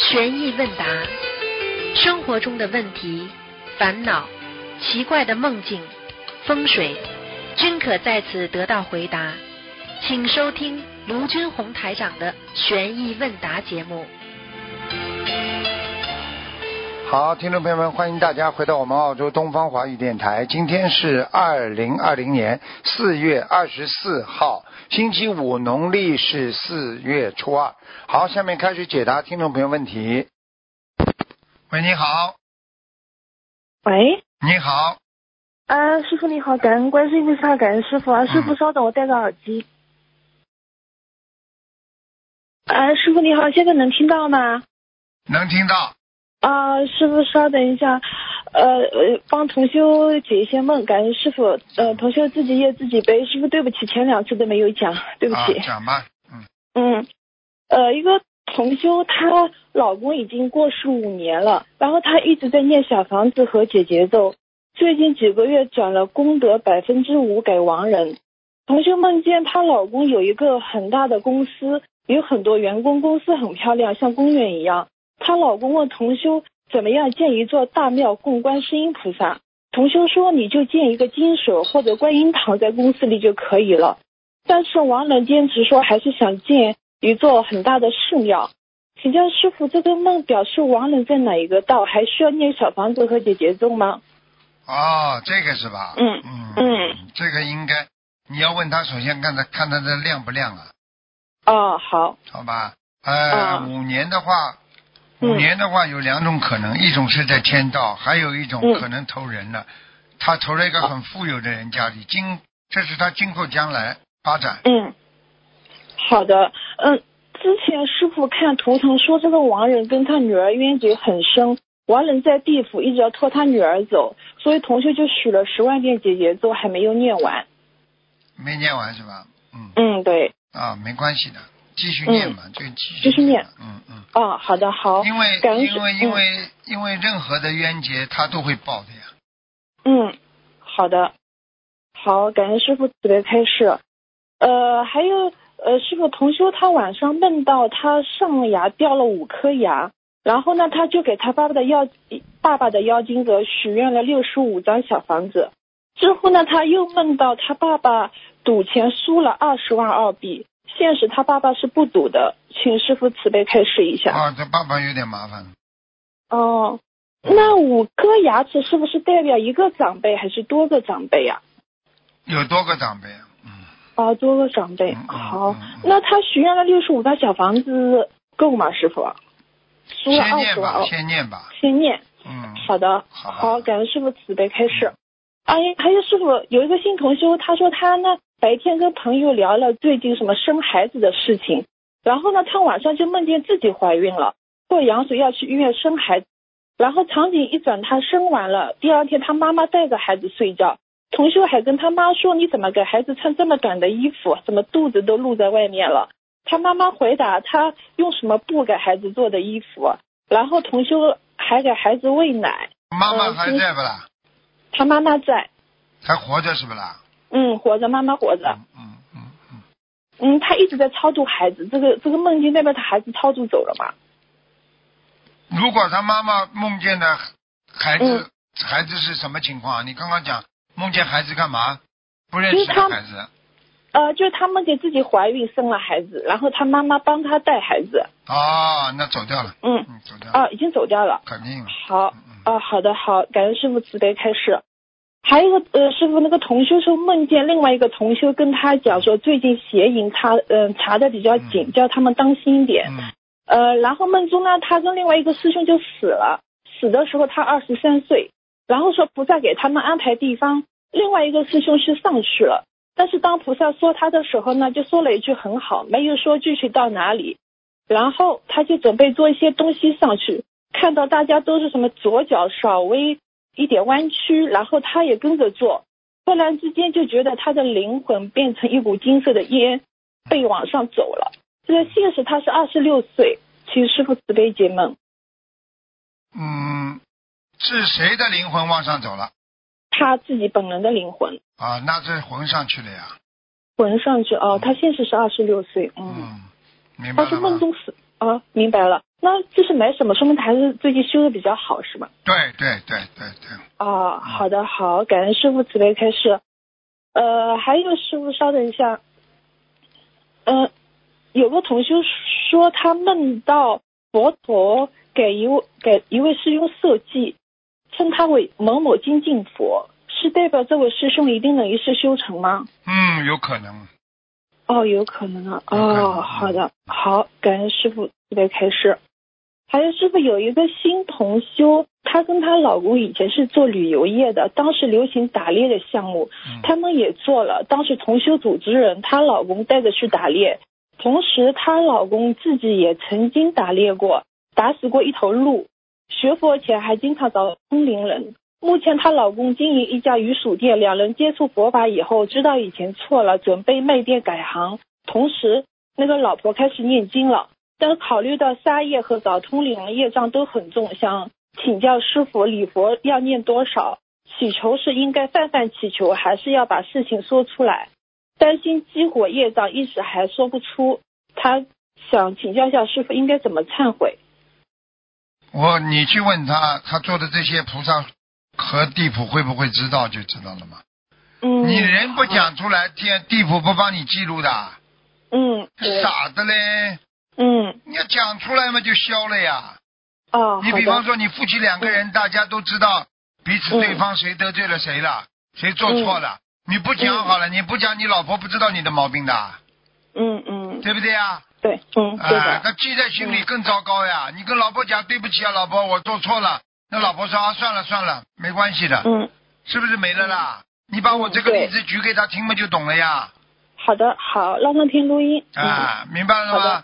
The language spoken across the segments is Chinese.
悬疑问答，生活中的问题、烦恼、奇怪的梦境、风水，均可在此得到回答。请收听卢军红台长的悬疑问答节目。 好，听众朋友们，欢迎大家回到我们澳洲东方华语电台。今天是2020年4月24号，星期五，农历是4月初2。好，下面开始解答听众朋友问题。喂，你好。 喂， 你好。 师傅你好，感恩观世音菩萨，感恩师傅啊，师傅稍等，我戴个耳机。师傅你好，现在能听到吗？ 能听到。 师傅稍等一下，帮同修解一些梦，感恩师傅。同修自己业自己背，师傅对不起，前2次都没有讲，对不起。 讲吧。 一个同修，她老公已经过世5年了，然后她一直在念小房子和解结咒，最近几个月转了功德5%给亡人。同修梦见她老公有一个很大的公司，有很多员工，公司很漂亮，像公园一样。她老公问同修怎么样建一座大庙供观世音菩萨，同修说你就建一个金手或者观音堂在公司里就可以了，但是亡人坚持说还是想建一座很大的寺庙。请教师傅，这个梦表示亡人在哪一个道，还需要念小房子和解结咒吗？ 这个是吧？这个应该你要问他，首先看他的亮不亮啊。 好吧。5年的话有2种可能，一种是在天道，还有一种可能投人了。他投了一个很富有的人家里，这是他今后将来发展。 好的。之前师傅看图腾说这个亡人跟他女儿冤结很深，亡人在地府一直要拖他女儿走，所以同学就许了10万遍解结咒，还没有念完。 没念完是吧？ 对。 没关系的，继续念嘛，就继续念。好的，好。 因为任何的冤结他都会报的呀。 好的，好，感恩师傅慈悲开示。还有师傅，同修他晚上梦到他上牙掉了5颗牙，然后呢他就给他爸爸的妖精者许愿了65张小房子，之后呢他又梦到他爸爸赌钱输了20万澳币，现实他爸爸是不赌的，请师傅慈悲开示一下。 这爸爸有点麻烦。 那5颗牙齿是不是代表一个长辈还是多个长辈呀？ 有多个长辈。 多个长辈。好，那他许愿了65张小房子够吗，师傅？输了20万。 先念吧。 好的。好，感恩师傅慈悲开示。还有师傅，有一个新同修，他说他呢白天跟朋友聊了最近什么生孩子的事情，然后呢他晚上就梦见自己怀孕了，过羊水要去医院生孩子，然后场景一转，他生完了，第2天他妈妈带着孩子睡觉，同修还跟他妈说你怎么给孩子穿这么短的衣服，怎么肚子都露在外面了，他妈妈回答他用什么布给孩子做的衣服，然后同修还给孩子喂奶。 妈妈还在不啦？ 他妈妈在。 还活着是不啦？ 活着，妈妈活着。他一直在超度孩子，这个梦境代表他孩子超度走了吗？ 如果他妈妈梦见的孩子是什么情况？你刚刚讲梦见孩子干嘛？不认识的孩子。 就是他梦见自己怀孕生了孩子，然后他妈妈帮他带孩子。 那走掉了。走掉了。 已经走掉了。 肯定了。 好。好的，好，感恩师傅慈悲开示。还有一个师傅，那个同修说梦见另外一个同修跟他讲说最近邪淫查的比较紧，叫他们当心一点。然后梦中呢他跟另外一个师兄就死了，死的时候他23岁，然后说菩萨给他们安排地方，另外一个师兄是上去了，但是当菩萨说他的时候呢就说了一句很好，没有说具体到哪里，然后他就准备做一些东西上去，看到大家都是什么左脚稍微一点弯曲，然后他也跟着做，突然之间就觉得他的灵魂变成一股金色的烟，被往上走了。这个现实他是26岁，请师父慈悲解梦。 是谁的灵魂往上走了？ 他自己本人的灵魂。 那这魂上去了呀。 魂上去他现实是26岁。 明白了吗？ 他是梦中死。明白了。 那这是买什么？说明他还是最近修的比较好，是吗？ 对。 哦，好的，好，感恩师傅慈悲开示。还有师傅稍等一下。有个同修说他梦到佛陀给一位师兄设计，称他为某某精进佛，是代表这位师兄一定能一世修成吗？ 有可能。 有可能啊。好的，好，感恩师傅慈悲开示。还有师傅，有一个新同修，她跟她老公以前是做旅游业的，当时流行打猎的项目，他们也做了。当时同修组织人，她老公带着去打猎，同时她老公自己也曾经打猎过，打死过一头鹿。学佛前还经常找通灵人。目前她老公经营一家鱼薯店，两人接触佛法以后，知道以前错了，准备卖店改行。同时，那个老婆开始念经了。但考虑到杀业和找通灵人业障都很重，想请教师傅礼佛要念多少？祈求是应该泛泛祈求，还是要把事情说出来？担心激活业障，一时还说不出。他想请教一下师傅应该怎么忏悔。 你去问他，他做的这些菩萨和地府会不会知道就知道了嘛。你人不讲出来，地府不帮你记录的。傻的嘞。你要讲出来嘛，就消了呀。你比方说你夫妻两个人，大家都知道彼此对方谁得罪了谁了，谁做错了，你不讲好了，你不讲，你老婆不知道你的毛病的。对不对呀？ 对，对的。 他记在心里更糟糕呀。你跟老婆讲对不起啊，老婆，我做错了。那老婆说算了，没关系的。是不是没了啦？你把我这个例子举给他听嘛，就懂了呀。 好的，好，让他听录音。 明白了吗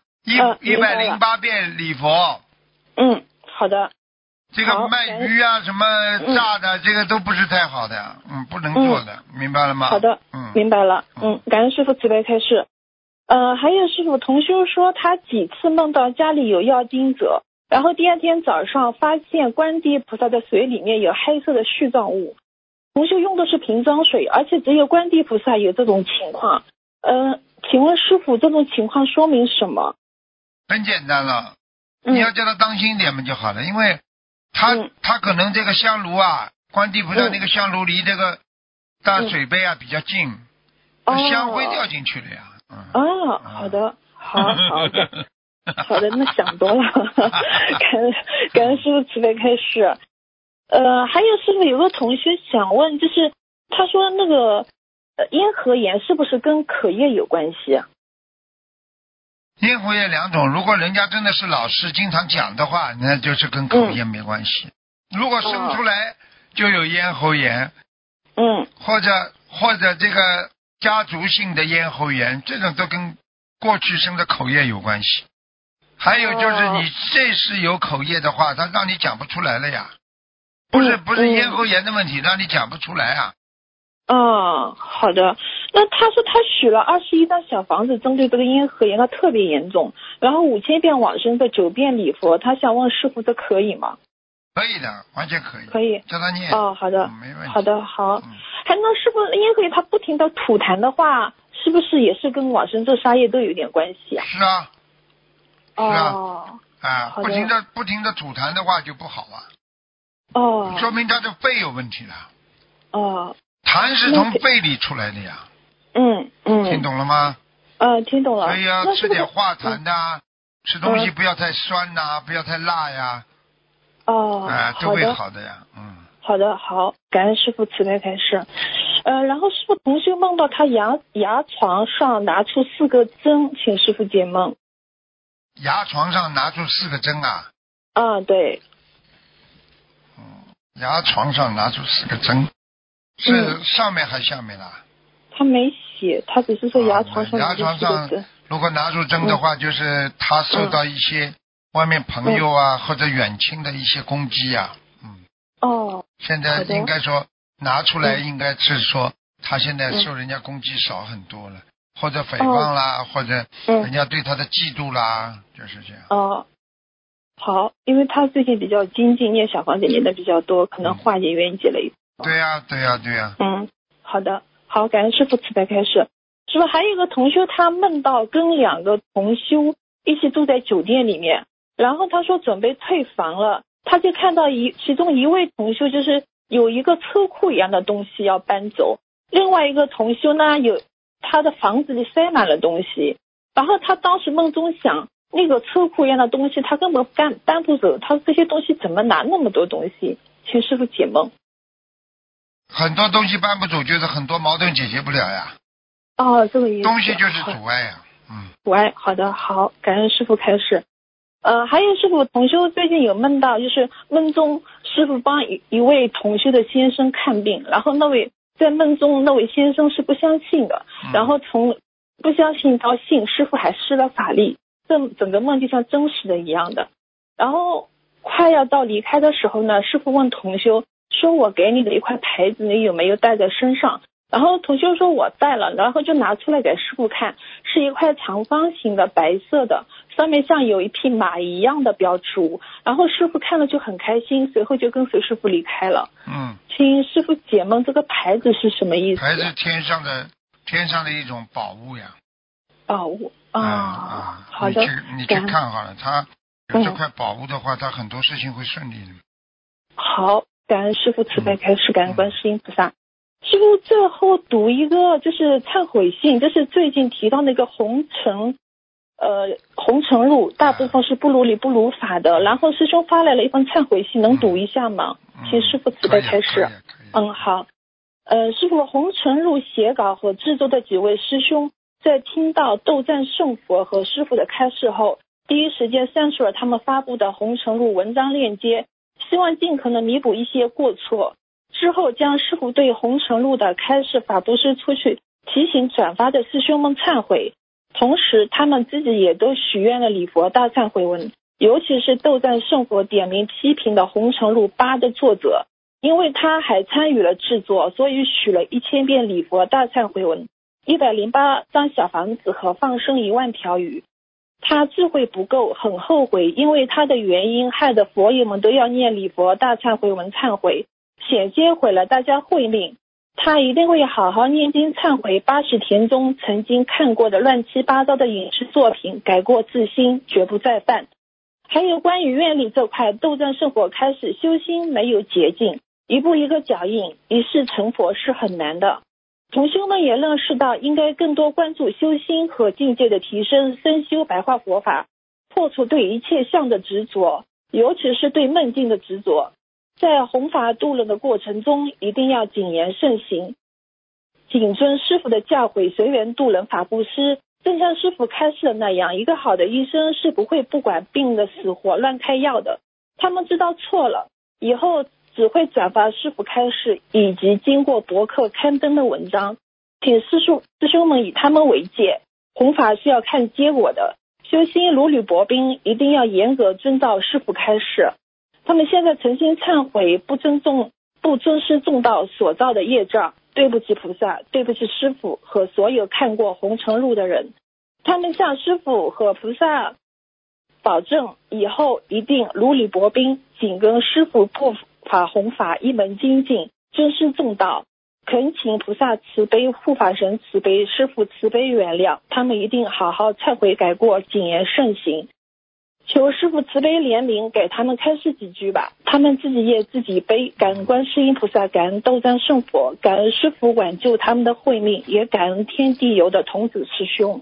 ？108遍礼佛。 好的。 这个卖鱼啊，什么炸的，这个都不是太好的，不能做的，明白了吗？ 好的，明白了。感恩师父慈悲开示。还有师父，同修说他几次梦到家里有妖精者，然后第二天早上发现观地菩萨的水里面有黑色的絮状物。同修用的是瓶装水，而且只有观地菩萨有这种情况。请问师父，这种情况说明什么？ 很简单了，你要叫他当心一点嘛就好了，因为他可能这个香炉啊，观地菩萨那个香炉离这个大水杯啊比较近，香灰掉进去了呀。 好的，好的，好的，那想多了。感恩师父慈悲开示。还有师父有个同学想问，就是他说那个咽喉炎是不是跟口业有关系啊？ 咽喉炎两种，如果人家真的是老师经常讲的话，那就是跟口业没关系。如果生出来就有咽喉炎，或者这个家族性的咽喉炎，这种都跟过去生的口业有关系。还有就是你这是有口业的话，他让你讲不出来了呀。不是咽喉炎的问题，让你讲不出来啊。 好的。那他说他许了21张小房子，针对这个咽喉炎，他特别严重，然后5000遍往生的9遍礼佛，他想问师父这可以吗？ 可以的，完全可以。 可以， 叫他念。 好的， 没问题。 好的，好。还能师父咽喉炎他不停的吐痰的话，是不是也是跟往生咒杀业都有点关系啊？ 是啊。不停的吐痰的话就不好啊。说明他的肺有问题了。痰是从肺里出来的呀。听懂了吗？ 听懂了。 所以要吃点化痰的，吃东西不要太酸呐，不要太辣呀。都会好的呀。 好的，好，感恩师父慈悲开示。然后师父同修梦到他牙床上拿出4个针，请师父解梦。 牙床上拿出4个针啊？ 对。 牙床上拿出4个针，是上面还是下面啦？ 他没写，他只是说牙床上拿出4个针。如果拿出针的话，就是他受到一些外面朋友啊或者远亲的一些攻击啊。现在应该说拿出来，应该是说他现在受人家攻击少很多了，或者诽谤啦，或者人家对他的嫉妒啦，就是这样。 好，因为他最近比较精进，念小房子念的比较多，可能化解冤结了一点。 对呀。 好的，好，感恩师父慈悲开示。师父还有一个同修，他梦到跟2个同修一起住在酒店里面， 然后他说准备退房了，他就看到其中一位同修就是有一个车库一样的东西要搬走，另外一个同修呢有他的房子里塞满了东西，然后他当时梦中想，那个车库一样的东西他根本搬不走，他这些东西怎么拿那么多东西？请师父解梦。 很多东西搬不走，就是很多矛盾解决不了呀。 哦，这个意思。 东西就是阻碍呀。 阻碍，好的，好，感恩师父开示。还有师父，同修最近有梦到，就是梦中师父帮一位同修的先生看病，然后在梦中那位先生是不相信的，然后从不相信到信，师父还施了法力，这整个梦就像真实的一样的。然后快要到离开的时候呢，师父问同修说，我给你的一块牌子你有没有带在身上？然后同修说我带了，然后就拿出来给师父看，是一块长方形的白色的，上面像有一匹马一样的标志物，然后师父看了就很开心，随后就跟随师父离开了。请师父解梦，这个牌子是什么意思？ 牌子天上的一种宝物呀。 宝物啊，好的， 你去看好了，他有这块宝物的话，他很多事情会顺利的。 好，感恩师父慈悲开示，感恩观世音菩萨。师父最后读一个就是忏悔信，就是最近提到那个红尘路，大部分是不如理不如法的，然后师兄发来了一份忏悔信，能读一下吗？请师父慈悲开示。好。师父，红尘路写稿和制作的几位师兄在听到斗战胜佛和师父的开示后，第一时间删除了他们发布的红尘路文章链接，希望尽可能弥补一些过错。之后将师父对红尘路的开示法布施出去，提醒转发的师兄们忏悔，同时他们自己也都许愿了礼佛大忏悔文，尤其是斗战胜佛点名批评的红尘路8的作者，因为他还参与了制作，所以许了1000遍礼佛大忏悔文，108张小房子和放生1万条鱼。他智慧不够，很后悔，因为他的原因害得佛友们都要念礼佛大忏悔文忏悔，险些毁了大家慧命。他一定会好好念经忏悔80田中曾经看过的乱七八糟的影视作品，改过自新，绝不再犯。还有关于愿力这块，斗战胜佛开始修心没有捷径，一步一个脚印，一世成佛是很难的。同修们也认识到应该更多关注修心和境界的提升，深修白话佛法，破除对一切相的执着，尤其是对梦境的执着。在弘法度人的过程中，一定要谨言慎行，谨遵师父的教诲，随缘度人法布施。正像师父开示的那样，一个好的医生是不会不管病的死活乱开药的，他们知道错了以后只会转发师父开示以及经过博客刊登的文章，请师兄们以他们为戒。弘法是要看结果的，修心如履薄冰，一定要严格遵照师父开示。他们现在诚心忏悔，不尊师重道所造的业障，对不起菩萨，对不起师父和所有看过红尘路的人。他们向师父和菩萨保证，以后一定如履薄冰，紧跟师父布法弘法，一门精进，尊师重道。恳请菩萨慈悲，护法神慈悲，师父慈悲原谅，他们一定好好忏悔改过，谨言慎行。求师父慈悲怜悯，给他们开示几句吧。他们自己业自己背，感恩观世音菩萨，感恩斗战胜佛，感恩师父挽救他们的慧命，也感恩天地游的童子师兄。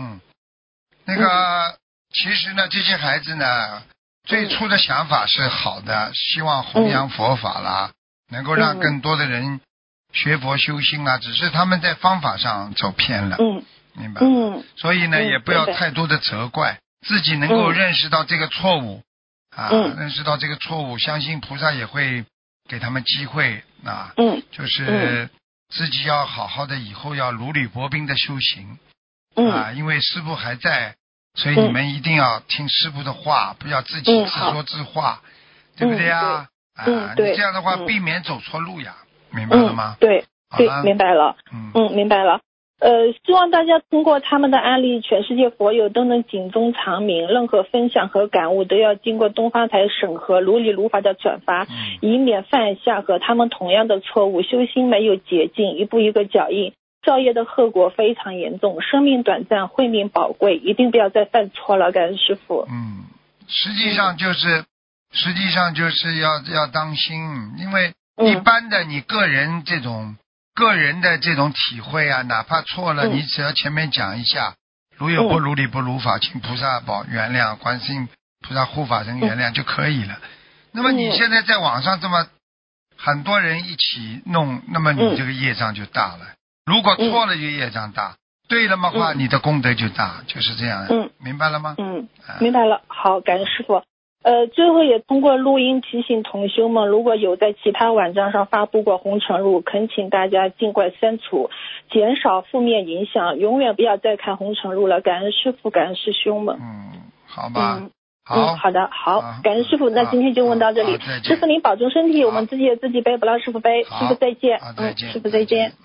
其实呢，这些孩子呢，最初的想法是好的，希望弘扬佛法啦，能够让更多的人学佛修心啦，只是他们在方法上走偏了，明白吗？所以呢，也不要太多的责怪。自己能够认识到这个错误认识到这个错误，相信菩萨也会给他们机会就是自己要好好的，以后要如履薄冰的修行因为师父还在，所以你们一定要听师父的话，不要自己自说自话，对不对呀？你这样的话避免走错路呀，明白了吗？ 对，明白了。明白了。希望大家通过他们的案例，全世界佛友都能警钟长鸣，任何分享和感悟都要经过东方台审核，如理如法的转发，以免犯下和他们同样的错误。修心没有捷径，一步一个脚印，造业的后果非常严重，生命短暂，慧命宝贵，一定不要再犯错了。感恩师父。 实际上就是要当心，因为一般的你个人的这种体会啊，哪怕错了，你只要前面讲一下，如有不如理不如法，请菩萨原谅，观世音菩萨护法神原谅就可以了。那么你现在在网上这么很多人一起弄，那么你这个业障就大了。如果错了就业障大，对了的话你的功德就大，就是这样。明白了吗？ 明白了。好，感恩师父。最后也通过录音提醒同修们，如果有在其他网站上发布过红尘录，恳请大家尽快删除，减少负面影响，永远不要再看红尘录了。感恩师父，感恩师兄们。 好吧。 好的，好，感恩师父。那今天就问到这里，师父您保重身体，我们自己背，不让师父背。师父再见。师父再见。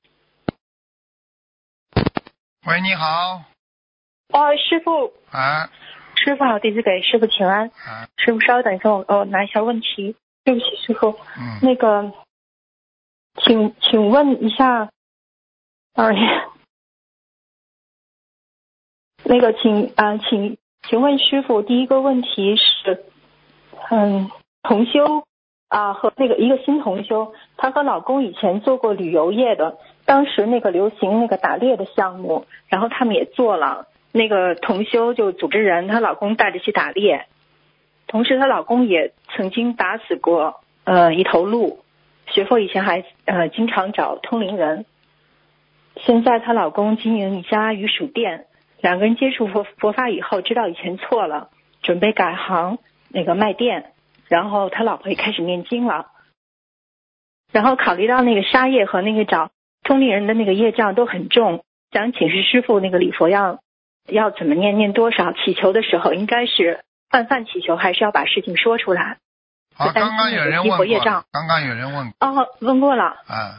喂，你好。 师父。师傅好，弟子给师傅请安。师傅稍等一下，我拿一下问题。对不起，师傅。那个，请问一下，那个请问师傅，第一个问题是，同修和那个一个新同修，她和老公以前做过旅游业的，当时那个流行那个打猎的项目，然后他们也做了。那个同修就组织人，她老公带着去打猎，同时她老公也曾经打死过一头鹿。学佛以前还经常找通灵人。现在她老公经营一家鱼薯店，两个人接触佛法以后，知道以前错了，准备改行那个卖店，然后他老婆也开始念经了。然后考虑到那个杀业和那个找通灵人的那个业障都很重，想请示师父那个礼佛要怎么念多少，祈求的时候应该是泛祈求，还是要把事情说出来？ 刚刚有人问过。 问过了。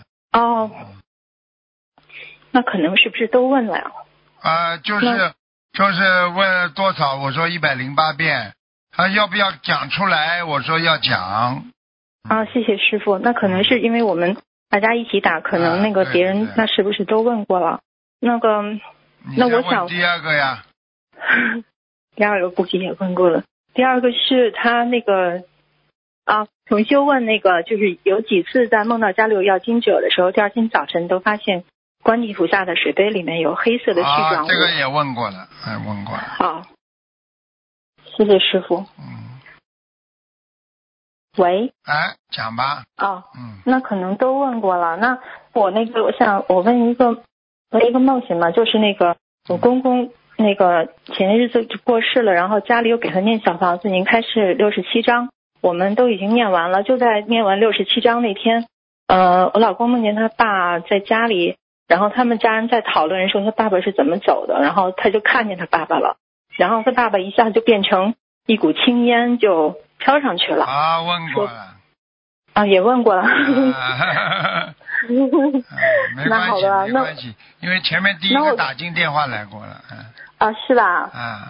那可能是不是都问了呀？ 就是问多少，我说108遍。他要不要讲出来？我说要讲。 谢谢师父。那可能是因为我们大家一起打，可能那个别人那是不是都问过了？那我想第二个呀。 第二个估计也问过了。第二个是他那个同修问那个，就是有几次在梦到家里有要经者的时候，第二天早晨都发现观地菩萨的水杯里面有黑色的絮状物。 这个也问过了， 好，谢谢师父。喂。 讲吧。 那可能都问过了。那我问一个梦境嘛，就是那个我公公那个前日子就过世了，然后家里又给他念小房子，已经开始67章，我们都已经念完了。就在念完67章那天，我老公梦见他爸在家里，然后他们家人在讨论说他爸爸是怎么走的，然后他就看见他爸爸了，然后他爸爸一下就变成一股青烟就飘上去了。 问过了。 也问过了。 没关系，因为前面第一个打进电话来过了。 是吧？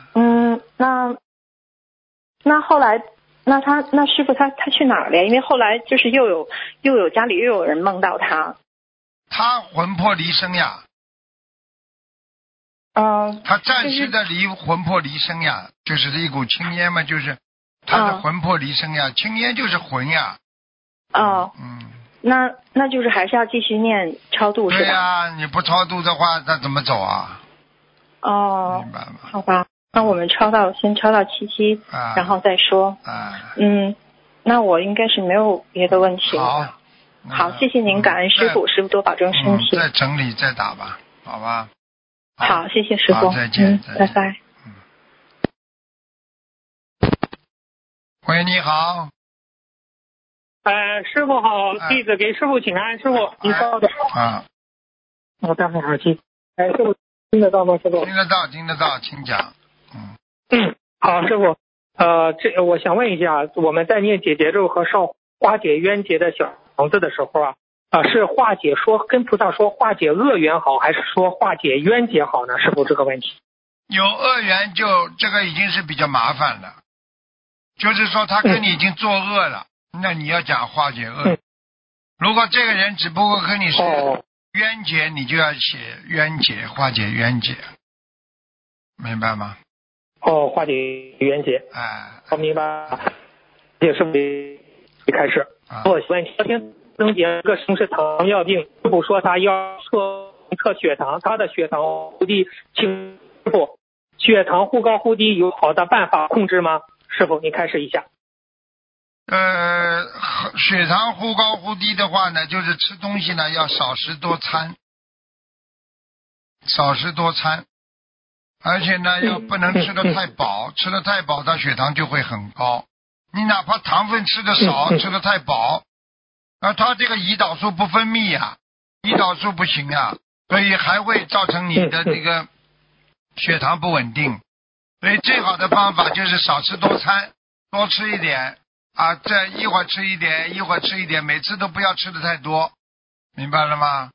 那后来，那师父他去哪儿了呀？因为后来就是又有家里又有人梦到他。 他魂魄离身呀。他暂时的魂魄离身呀，就是一股青烟嘛，就是他的魂魄离身呀，青烟就是魂呀。 那就是还是要继续念超度是吧？ 对呀，你不超度的话他怎么走啊？明白吗？ 好吧，那我们先超到77，然后再说。那我应该是没有别的问题了。好，谢谢您，感恩师父，师父多保重身体。 再整理再打吧，好吧。 好，谢谢师父。 再见。 拜拜。 喂，你好。 师傅好，弟子给师傅请安。师傅，您稍等。我戴上耳机。师傅听得到吗？师傅。 听得到，请讲。 好，师傅。我想问一下，我们在念解结咒和烧化解冤结的小房子的时候是化解跟菩萨说化解恶缘好，还是说化解冤结好呢？师傅，这个问题。 有恶缘就这个已经是比较麻烦了，就是说他跟你已经作恶了。那你要讲化解恶。如果这个人只不过跟你是冤结，你就要写冤结，化解冤结，明白吗？ 哦，化解冤结。我明白。这是开始。我问昨天能解这个生是糖尿病，师傅说他要测血糖，他的血糖忽低，请师傅，血糖忽高忽低有好的办法控制吗？师傅，你开始一下。 血糖忽高忽低的话呢，就是吃东西呢要少食多餐，而且呢又不能吃得太饱，吃得太饱它血糖就会很高。你哪怕糖分吃得少，吃得太饱，它这个胰岛素不分泌呀，胰岛素不行啊，所以还会造成你的这个血糖不稳定。所以最好的方法就是少吃多餐，多吃一点这一会儿吃一点，一会儿吃一点，每次都不要吃的太多，明白了吗？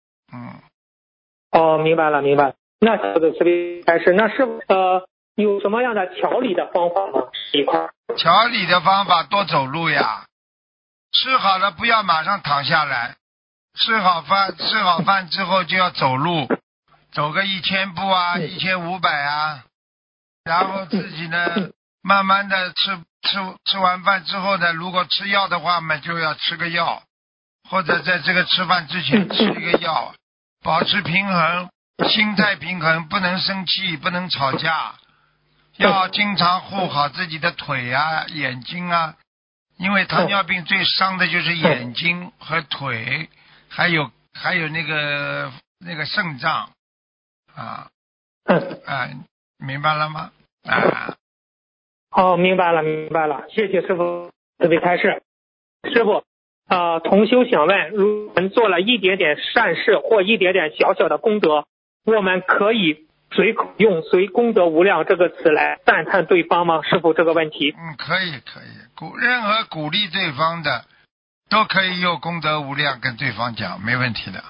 明白了。那这个开始，那是有什么样的调理的方法吗？这一块调理的方法多走路呀，吃好了不要马上躺下来，吃好饭之后就要走路，走个1000步1500然后自己呢慢慢的吃完饭之后呢，如果吃药的话嘛，就要吃个药，或者在这个吃饭之前吃一个药，保持平衡，心态平衡，不能生气，不能吵架，要经常护好自己的腿眼睛因为糖尿病最伤的就是眼睛和腿，还有那个肾脏明白了吗？ 明白了，谢谢师傅慈悲开示。师傅同修想问，如果我们做了一点点善事或一点点小小的功德，我们可以随口用随功德无量这个词来赞叹对方吗？师傅，这个问题可以，任何鼓励对方的都可以用功德无量跟对方讲，没问题的。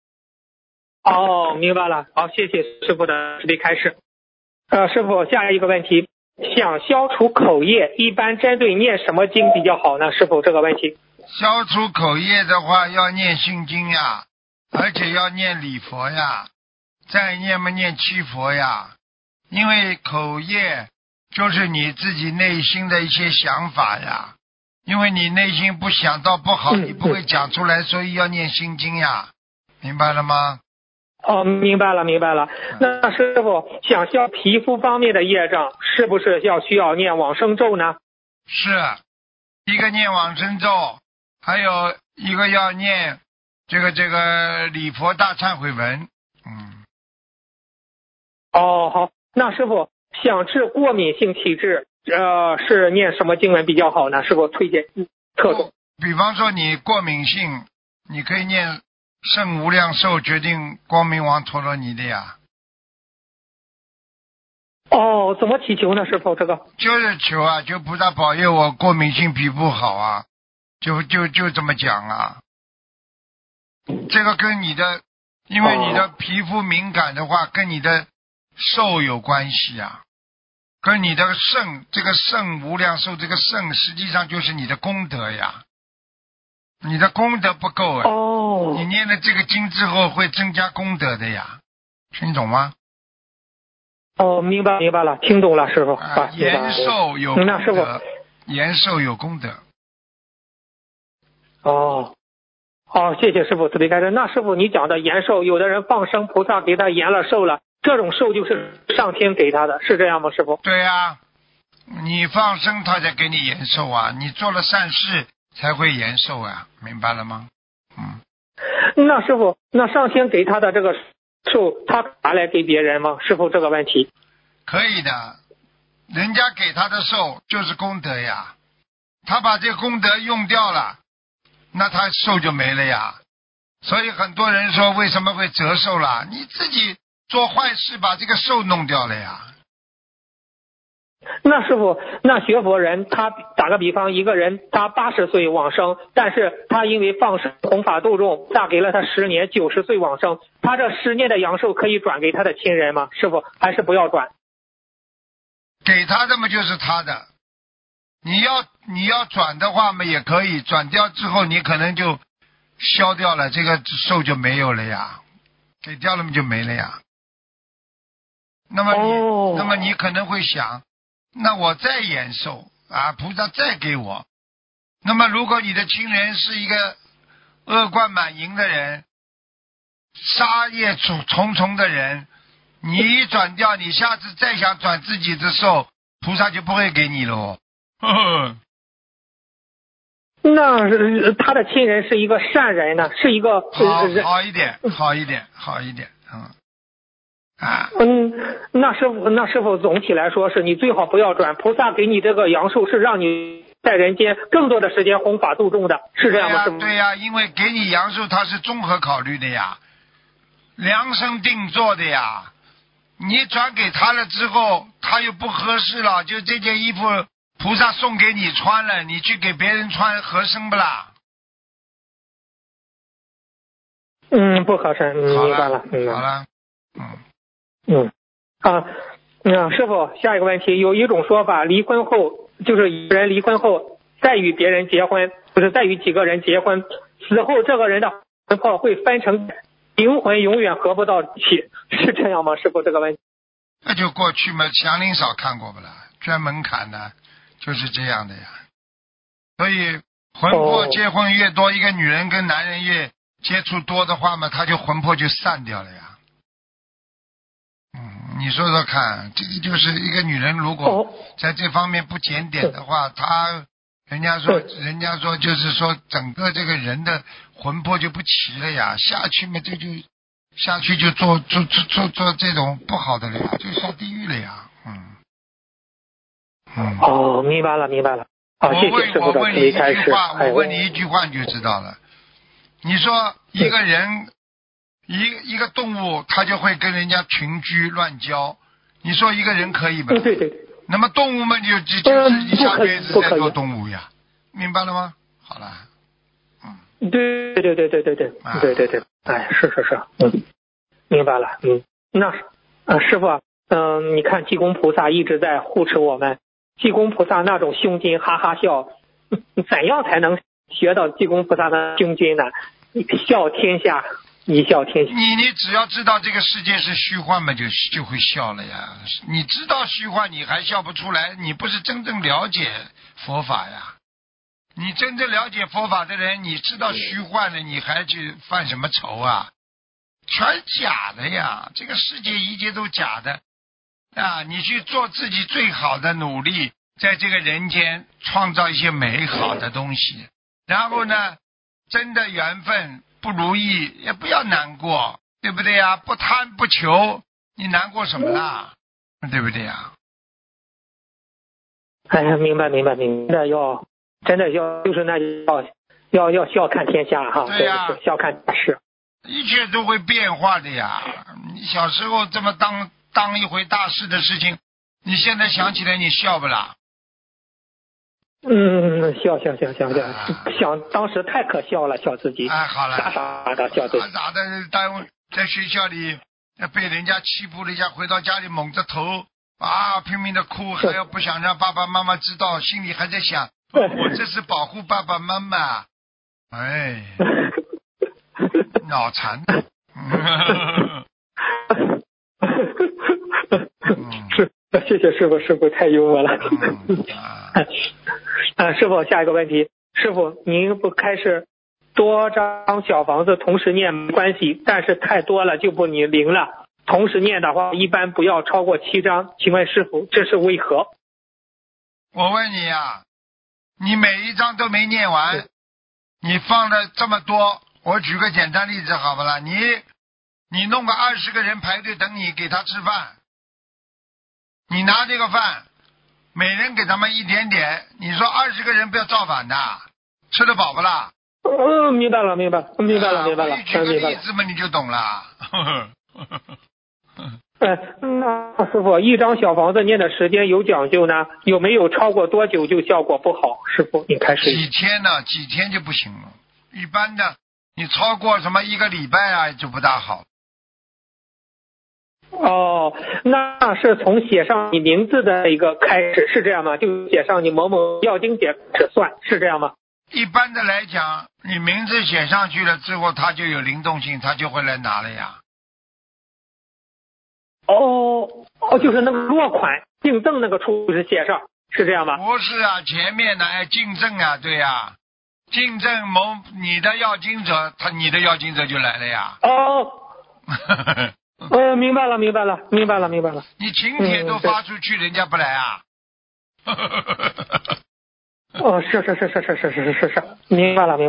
明白了。好，谢谢师傅的慈悲开示。师傅，下一个问题，想消除口业，一般针对念什么经比较好呢？师傅，这个问题。 消除口业的话，要念心经呀，而且要念礼佛呀，再念七佛呀。因为口业就是你自己内心的一些想法呀，因为你内心不想到不好，你不会讲出来，所以要念心经呀，明白了吗？ 明白了。那师傅，想消皮肤方面的业障，是不是需要念往生咒呢？ 是，一个念往生咒，还有一个要念这个礼佛大忏悔文。 好，那师傅想治过敏性体质，是念什么经文比较好呢？师傅推荐特种。 比方说你过敏性，你可以念圣无量寿决定光明王陀罗尼的呀。 怎么祈求呢？师傅，这个就是求求菩萨保佑我过敏性皮肤好就这么讲这个跟你的，因为你的皮肤敏感的话，跟你的寿有关系跟你的圣，这个圣无量寿，这个圣实际上就是你的功德呀，你的功德不够你念了这个经之后会增加功德的呀，听懂吗？ 明白了，听懂了，师傅。 延寿有功德，延寿有功德。 谢谢师傅慈悲开示。那师傅，你讲的延寿，有的人放生，菩萨给他延了寿了，这种寿就是上天给他的，是这样吗？师傅？ 对你放生他才给你延寿你做了善事才会延寿明白了吗？ 那师傅，那上天给他的这个寿，他拿来给别人吗？师傅，这个问题可以的，人家给他的寿就是功德呀，他把这个功德用掉了，那他寿就没了呀。所以很多人说为什么会折寿了？你自己做坏事把这个寿弄掉了呀。 那师傅，那学佛人他打个比方，一个人他80岁往生，但是他因为放生弘法度众，大给了他10年，90岁往生，他这10年的阳寿可以转给他的亲人吗？师傅，还是不要转？ 给他的嘛就是他的，你要转的话嘛也可以，转掉之后你可能就消掉了，这个寿就没有了呀，给掉了嘛就没了呀。 那么你可能会想，那我再延寿啊，菩萨再给我。那么如果你的亲人是一个恶贯满盈的人，杀业重重的人，你一转掉，你下次再想转自己的寿，菩萨就不会给你了。呵呵。 那他的亲人是一个善人呢，是一个好一点， 那师傅总体来说是你最好不要转，菩萨给你这个阳寿是让你在人间更多的时间弘法度众的，是这样吗？ 对呀，因为给你阳寿他是综合考虑的呀，量身定做的呀。你转给他了之后，他又不合适了，就这件衣服菩萨送给你穿了，你去给别人穿合身不啦？ 不合身，明白了。 好了， 师傅，下一个问题，有一种说法，离婚后就是人离婚后再与别人结婚，就是再与几个人结婚，死后这个人的魂魄会翻成灵魂，永远合不到一起，是这样吗？师傅，这个问题？ 那就过去嘛，祥林嫂看过不啦？捐门槛的，就是这样的呀。所以魂魄结婚越多，一个女人跟男人越接触多的话嘛，他就魂魄就散掉了呀。你说说看，这个就是一个女人如果在这方面不检点的话，人家说就是说整个这个人的魂魄就不齐了呀，下去嘛就做这种不好的了呀，就下地狱了呀。 明白了。好，谢谢师傅的慈悲开示。 我问你一句话你就知道了。你说一个人一个动物，它就会跟人家群居乱交，你说一个人可以吗？ 对。 那么动物们就是一下辈子在做动物呀，明白了吗？好了。 对，哎，是，明白了。那师傅，你看济公菩萨一直在护持我们，济公菩萨那种胸襟哈哈笑，怎样才能学到济公菩萨的胸襟呢？笑天下，一笑天下。 你只要知道这个世界是虚幻嘛，就会笑了呀。你知道虚幻，你还笑不出来，你不是真正了解佛法呀。你真正了解佛法的人，你知道虚幻了，你还去犯什么愁啊？全假的呀，这个世界一切都假的啊！你去做自己最好的努力，在这个人间创造一些美好的东西，然后呢，真的缘分不如意也不要难过，对不对呀？不贪不求，你难过什么啦？对不对呀？ 哎呀，明白，真的要就是那要笑看天下哈， 对呀， 笑看大事， 一切都会变化的呀。你小时候这么当一回大事的事情，你现在想起来你笑不啦？ 笑，想当时太可笑了，笑自己， 好了， 傻的笑自己， 傻的在学校里被人家欺负了一下，回到家里蒙着头拼命的哭，还要不想让爸爸妈妈知道，心里还在想我这是保护爸爸妈妈，脑残的。 是，谢谢师傅太幽默了。师傅，下一个问题，师傅您不开始多张小房子同时念没关系，但是太多了就不灵了。同时念的话，一般不要超过7张，请问师傅这是为何？ 我问你啊，你每一张都没念完，你放了这么多，我举个简单例子好不啦？你弄个20个人排队等你给他吃饭，你拿这个饭每人给他们一点点，你说20个人不要造反的，吃得饱不啦？ 明白了。 我举个例子嘛，你就懂了。 那师傅，一张小房子念的时间有讲究呢？有没有超过多久就效果不好？师傅，你开始。 几天就不行了。一般的，你超过什么1个礼拜就不大好。 那是从写上你名字的一个开始，是这样吗？就写上你某某要经解开始算，是这样吗？ 一般的来讲，你名字写上去了之后，它就有灵动性，它就会来拿了呀。 哦，就是那个落款订正那个处是写上，是这样吧？ 不是啊，前面的竞证啊，对呀，竞证你的要经者，你的要经者就来了呀。 哦，明白了。 你请帖都发出去，人家不来啊？ 哦，是，明白了。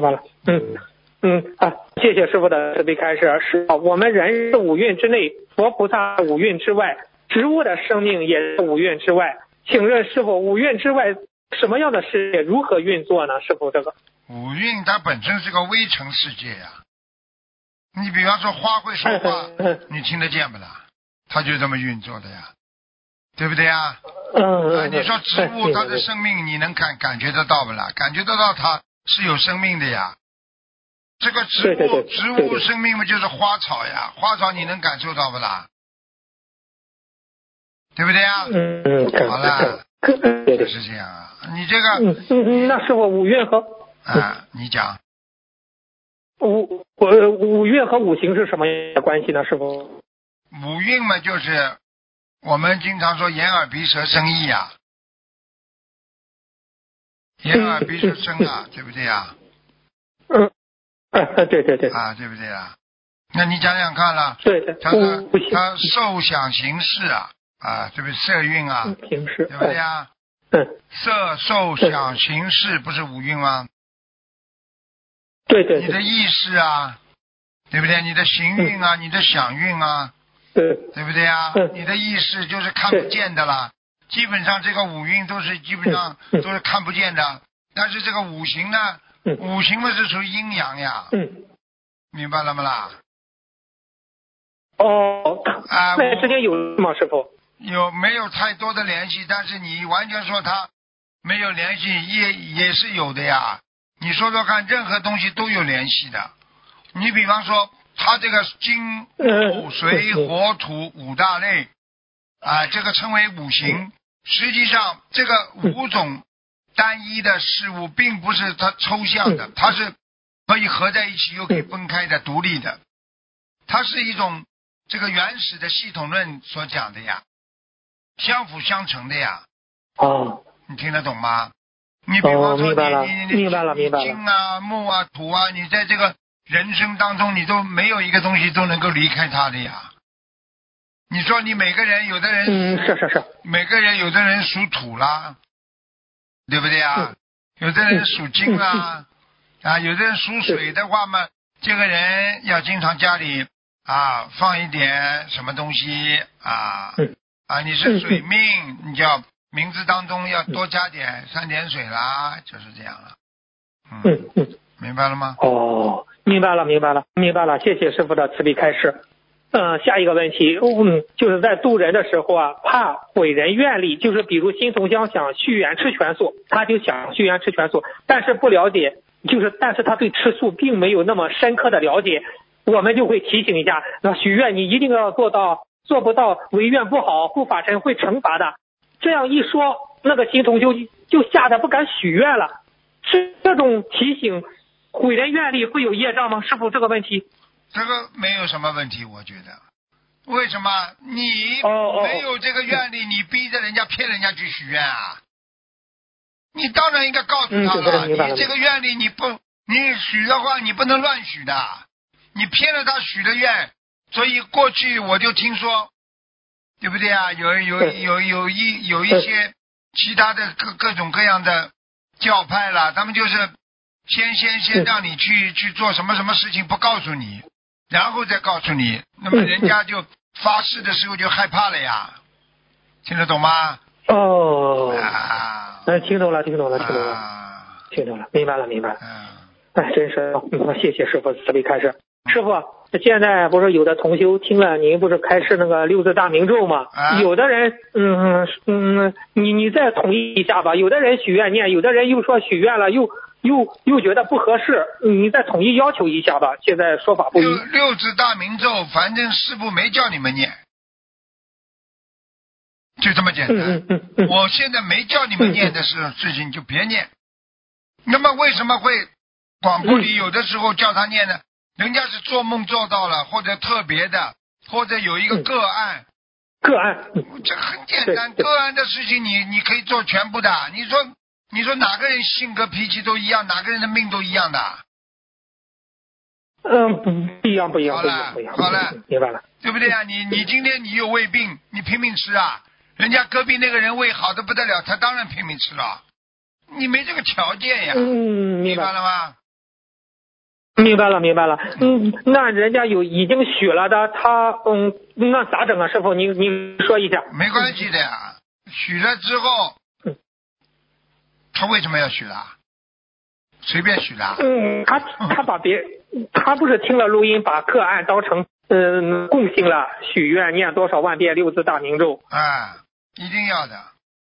谢谢师傅的慈悲开示。是我们人是五蕴之内，佛菩萨五蕴之外，植物的生命也是五蕴之外。请问师傅，五蕴之外什么样的世界如何运作呢？师傅，这个五蕴它本身是个微尘世界呀。你比方说花会说话，你听得见不啦？它就这么运作的呀，对不对呀？你说植物它的生命你能感觉得到不啦？感觉得到它是有生命的呀。这个植物生命嘛就是花草呀，花草你能感受到不啦？对不对呀？好了，就是这样啊。你这个那师傅五蕴和你讲五蕴和五行是什么样的关系呢？师傅？ 五蕴嘛就是我们经常说眼耳鼻舌身意啊，眼耳鼻舌身啊，对不对呀？ 对啊，对不对啊？那你讲讲看了， 对， 他受想行识啊，对不对？色蕴啊， 行识， 对不对呀？色受想行识不是五蕴吗？ 对， 你的意识啊，对不对？你的行蕴啊，你的想蕴啊，对不对呀？你的意识就是看不见的啦。基本上这个五蕴基本上都是看不见的，但是这个五行呢？五行嘛是属于阴阳呀，明白了吗啦？ 那之间有吗，师傅？ 没有太多的联系，但是你完全说它没有联系，也是有的呀。你说说看，任何东西都有联系的。你比方说，它这个金、木、水、火、土五大类这个称为五行。实际上，这个五种单一的事物并不是它抽象的，它是可以合在一起又可以分开的独立的，它是一种这个原始的系统论所讲的呀，相辅相成的呀。你听得懂吗？你比方说明白了金啊木啊土啊，你在这个人生当中你都没有一个东西都能够离开它的呀。你说你每个人有的人是每个人有的人属土啦，对不对啊？有的人属金啦，有的人属水的话嘛，这个人要经常家里放一点什么东西你是水命，你就要名字当中要多加点3点水啦，就是这样了。明白了吗？ 明白了，谢谢师傅的慈悲开示。下一个问题，就是在渡人的时候怕毁人愿力，就是比如新同乡想续缘吃全素，他就想续缘吃全素，但是不了解，但是他对吃素并没有那么深刻的了解，我们就会提醒一下，许愿你一定要做到，做不到违愿不好，护法神会惩罚的。这样一说，那个新同修就吓得不敢许愿了。是这种提醒毁人愿力会有业障吗？师傅，这个问题这个没有什么问题，我觉得。为什么你没有这个愿力，你逼着人家骗人家去许愿啊？你当然应该告诉他了，你这个愿力你许的话你不能乱许的，你骗了他许的愿。所以过去我就听说，对不对啊？有一些其他的各种各样的教派啦，他们就是先让你去做什么事情，不告诉你，然后再告诉你，那么人家就发誓的时候就害怕了呀，听得懂吗？ 听懂了，明白了。真是，谢谢师傅慈悲开示。师傅，现在不是有的同修听了您不是开示那个6字大明咒吗？有的人你再统一一下吧，有的人许愿念，有的人又说许愿了又觉得不合适，你再统一要求一下吧，现在说法不一。 6字大明咒反正师父没叫你们念，就这么简单。我现在没叫你们念的事情就别念。那么为什么会广播里有的时候叫他念呢？人家是做梦做到了，或者特别的，或者有一个个案， 个案。 这很简单，个案的事情你可以做全部的。你说哪个人性格脾气都一样，哪个人的命都一样的？ 不一样。 好了， 明白了， 对不对啊？你今天你有胃病，你拼命吃啊，人家隔壁那个人胃好的不得了，他当然拼命吃了。你没这个条件呀。明白了吗？ 明白了。那人家已经许了的，他那咋整啊？师傅，您说一下。 没关系的呀，许了之后，他为什么要许了？随便许的。 他不是听了录音，把个案当成共性了，许愿念多少万遍六字大明咒。 一定要的。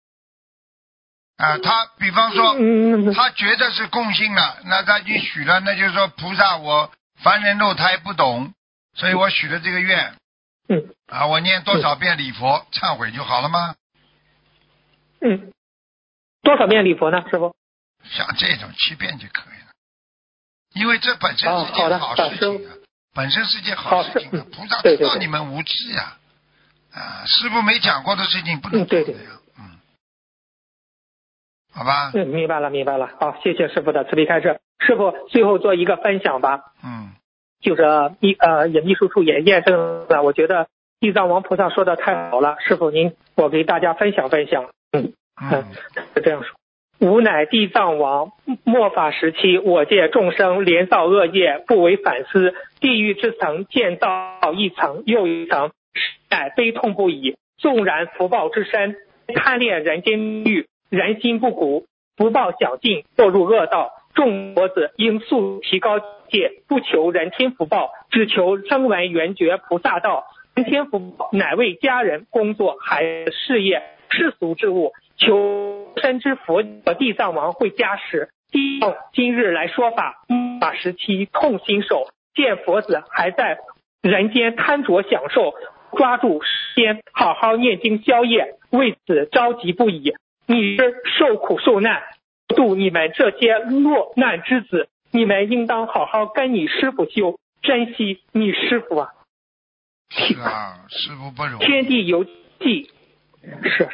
他比方说，他觉得是共性了，那他已经许了，那就是说菩萨我凡人肉胎不懂，所以我许了这个愿。我念多少遍礼佛忏悔就好了吗？ 多少遍礼佛呢，师傅？ 像这种7遍就可以了，因为这本身是件好事情本身是件好事情菩萨知道你们无知呀。师父没讲过的事情不能做的呀。好吧。 明白了。好，谢谢师父的慈悲开示。师父最后做一个分享吧。就是也秘书处也验证了，我觉得地藏王菩萨说的太好了，师父我给大家分享。是这样说。吾乃地藏王，末法时期，我界众生连造恶业，不为反思，地狱之层建造一层又一层，实在悲痛不已。纵然福报之深，贪恋人间欲，人心不古，福报享尽，堕入恶道。众佛子应速提高戒，不求人天福报，只求声闻缘觉菩萨道。人天福报乃为家人、工作、孩子、事业、世俗之物，求生之佛地藏王会加持。今日来说法，法时期痛心手，见佛子还在人间贪着享受，抓住时间好好念经消业，为此着急不已。你是受苦受难，度你们这些落难之子，你们应当好好跟你师父修，珍惜你师父啊。 是啊，师父不容易。 天地游记是。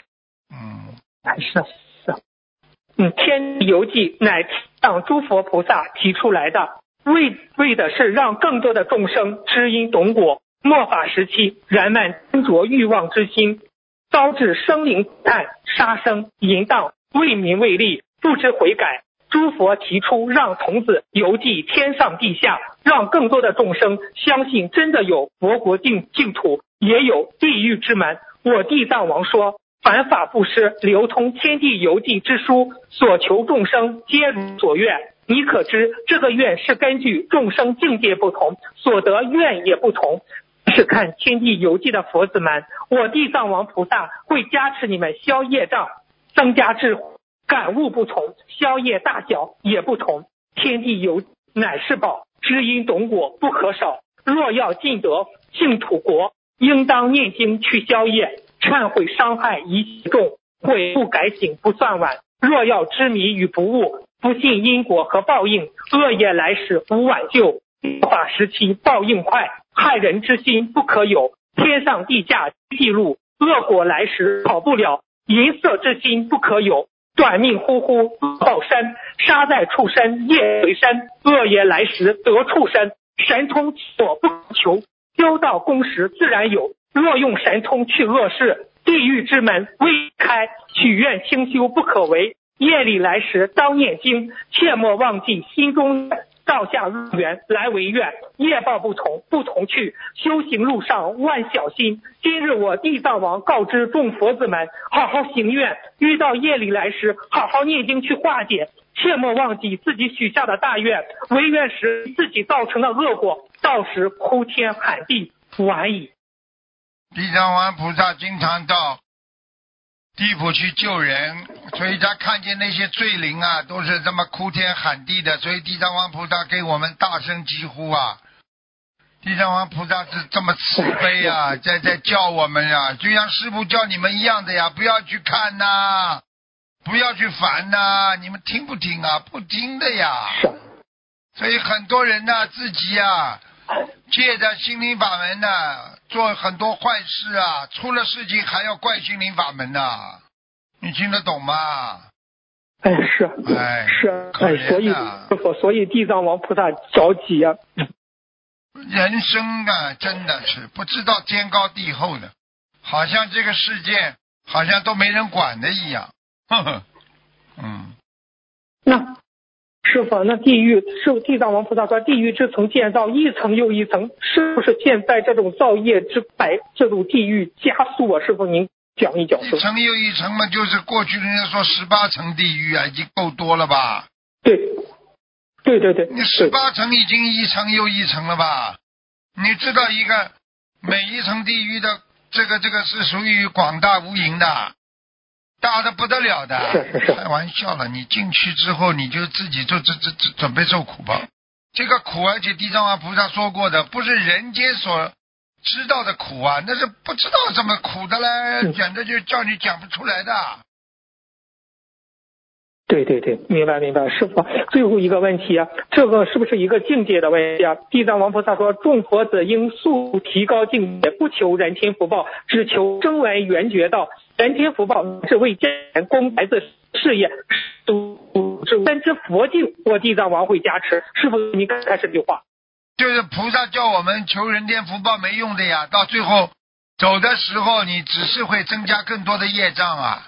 天地游记乃让诸佛菩萨提出来的，为的是让更多的众生知因懂果。末法时期，人们执着欲望之心，招致生灵惨、杀生、淫荡，为名为利，不知悔改。诸佛提出让童子游记天上地下，让更多的众生相信真的有佛国净土，也有地狱之门。我地藏王说，凡法布施，流通天地游记之书，所求众生皆如所愿。你可知这个愿是根据众生境界不同，所得愿也不同。是看天地游记的佛子们，我地藏王菩萨会加持你们消业障，增加智慧。感悟不同，消业大小也不同。天地游乃是宝，知因懂果不可少。若要尽得净土国，应当念经去消业，忏悔伤害疑重，悔不改醒不算晚。若要知迷与不悟，不信因果和报应，恶业来时无挽救。法时期报应快，害人之心不可有。天上地下记录，恶果来时跑不了。淫色之心不可有。短命呼呼报身，杀在畜生业为身，恶业来时得畜生。神通所不求，修道功时自然有。若用神通去恶事，地狱之门未开，许愿清修不可为。夜里来时当念经，切莫忘记心中造下恶缘来为愿。业报不同，不同去，修行路上万小心。今日我地藏王告知众佛子们，好好行愿，遇到夜里来时好好念经去化解，切莫忘记自己许下的大愿，违愿时自己造成的恶果，到时哭天喊地晚矣。 地藏王菩萨经常到地府去救人，所以他看见那些罪灵啊都是这么哭天喊地的，所以地藏王菩萨给我们大声疾呼啊。地藏王菩萨是这么慈悲啊，在叫我们啊，就像师父叫你们一样的呀，不要去看呐，不要去烦呐，你们听不听啊？不听的呀。所以很多人呢自己啊借着心灵法门呢，做很多坏事啊，出了事情还要怪心灵法门呢，你听得懂吗？ 哎，是， 哎， 是， 可哎，所以怜啊， 所以地藏王菩萨着急呀、 人生啊，真的是不知道天高地厚的，好像这个世界好像都没人管的一样。呵呵， 那师傅，那地狱是地藏王菩萨说，地狱之层建造一层又一层，是不是现在这种造业之百，这种地狱加速啊？师傅您讲一讲。 一层又一层嘛，就是过去人家说18层地狱啊，已经够多了吧？ 对，对对对， 你18层已经一层又一层了吧？你知道一个每一层地狱的这个是属于广大无垠的，大的不得了的。 是开玩笑了，你进去之后你就自己准备受苦吧。这个苦，而且地藏王菩萨说过的，不是人间所知道的苦啊，那是不知道怎么苦的嘞，简直就叫你讲不出来的。 对对对，明白明白。师傅，最后一个问题啊，这个是不是一个境界的问题啊？地藏王菩萨说，众佛子应速提高境界，不求人天福报，只求声闻缘觉道。人天福报是为家人供孩子事业，是三之佛境，我地藏王会加持。师傅，你看看这句话。 就是菩萨叫我们求人天福报没用的呀，到最后走的时候，你只是会增加更多的业障啊。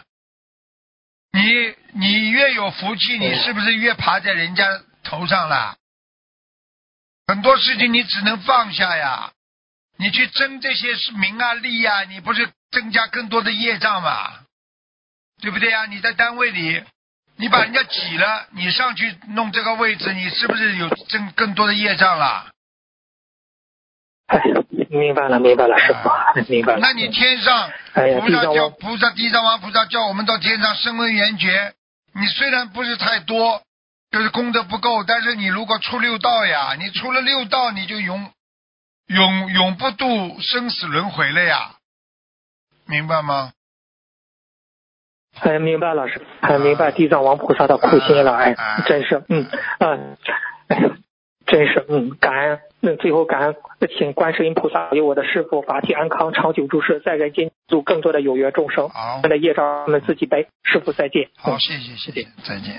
你越有福气，你是不是越爬在人家头上了？很多事情你只能放下呀，你去争这些是名啊利啊，你不是增加更多的业障吗？对不对呀？你在单位里，你把人家挤了，你上去弄这个位置，你是不是有增更多的业障了？ 哎，明白了，明白了，师傅，明白了。 那你天上菩萨地藏王菩萨叫我们到天上声闻缘觉，你虽然不是太多，就是功德不够，但是你如果出六道呀，你出了六道，你就永不度生死轮回了呀，明白吗？ 哎，明白了，师傅，明白地藏王菩萨的苦心了，哎，真是，真是，感恩。那最后感恩，请观世音菩萨为我的师父法体安康，长久住世，在人间度更多的有缘众生。 好， 我们的业障我们自己背。师父再见。 好，谢谢，再见。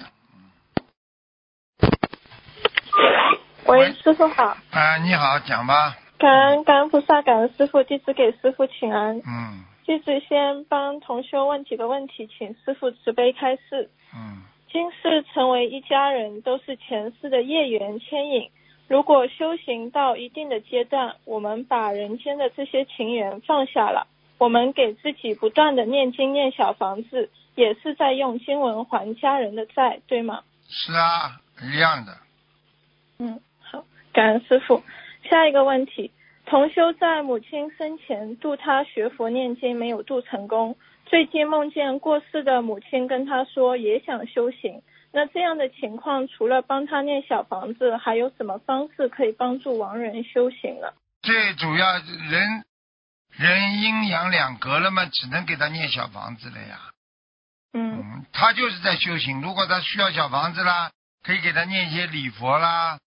喂，师父好。 你好，讲吧。 感恩菩萨，感恩师父，弟子给师父请安。弟子先帮同修问几个问题，请师父慈悲开示。今世成为一家人，都是前世的业缘牵引。如果修行到一定的阶段，我们把人间的这些情缘放下了，我们给自己不断的念经念小房子，也是在用经文还家人的债，对吗？ 是啊，一样的。 好，感恩师父。下一个问题，同修在母亲生前度她学佛念经没有度成功，最近梦见过世的母亲跟他说也想修行，那这样的情况除了帮他念小房子，还有什么方式可以帮助亡人修行呢？ 最主要人阴阳两隔了嘛，只能给他念小房子了呀。他就是在修行，如果他需要小房子啦，可以给他念一些礼佛啦，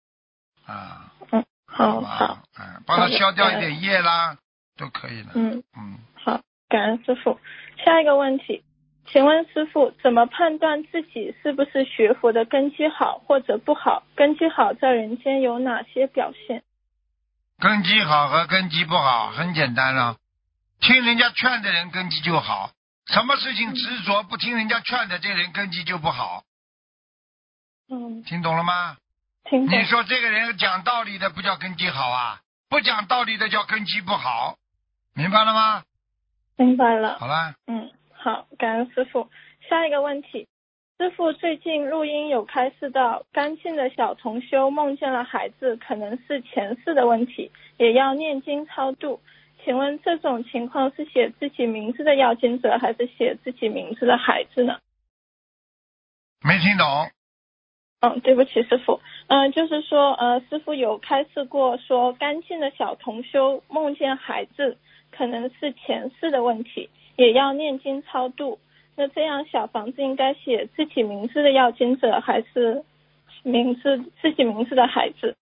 好， 帮他消掉一点业啦，都可以的。 好，感恩师父。下一个问题，请问师父，怎么判断自己是不是学佛的根基好或者不好？根基好在人间有哪些表现？ 根基好和根基不好很简单了，听人家劝的人根基就好，什么事情执着不听人家劝的，这人根基就不好。听懂了吗？ 听懂。 你说这个人讲道理的不叫根基好啊，不讲道理的叫根基不好，明白了吗？ 明白了。 好了。 好，感恩师父。下一个问题，师父最近录音有开示到，干净的小同修梦见了孩子，可能是前世的问题，也要念经超度。请问这种情况是写自己名字的要经者，还是写自己名字的孩子呢？ 没听懂。 对不起师父，就是说师父有开示过说，干净的小同修梦见孩子可能是前世的问题，也要念经超度。那这样小房子应该写自己名字的要经者，还是自己名字的孩子？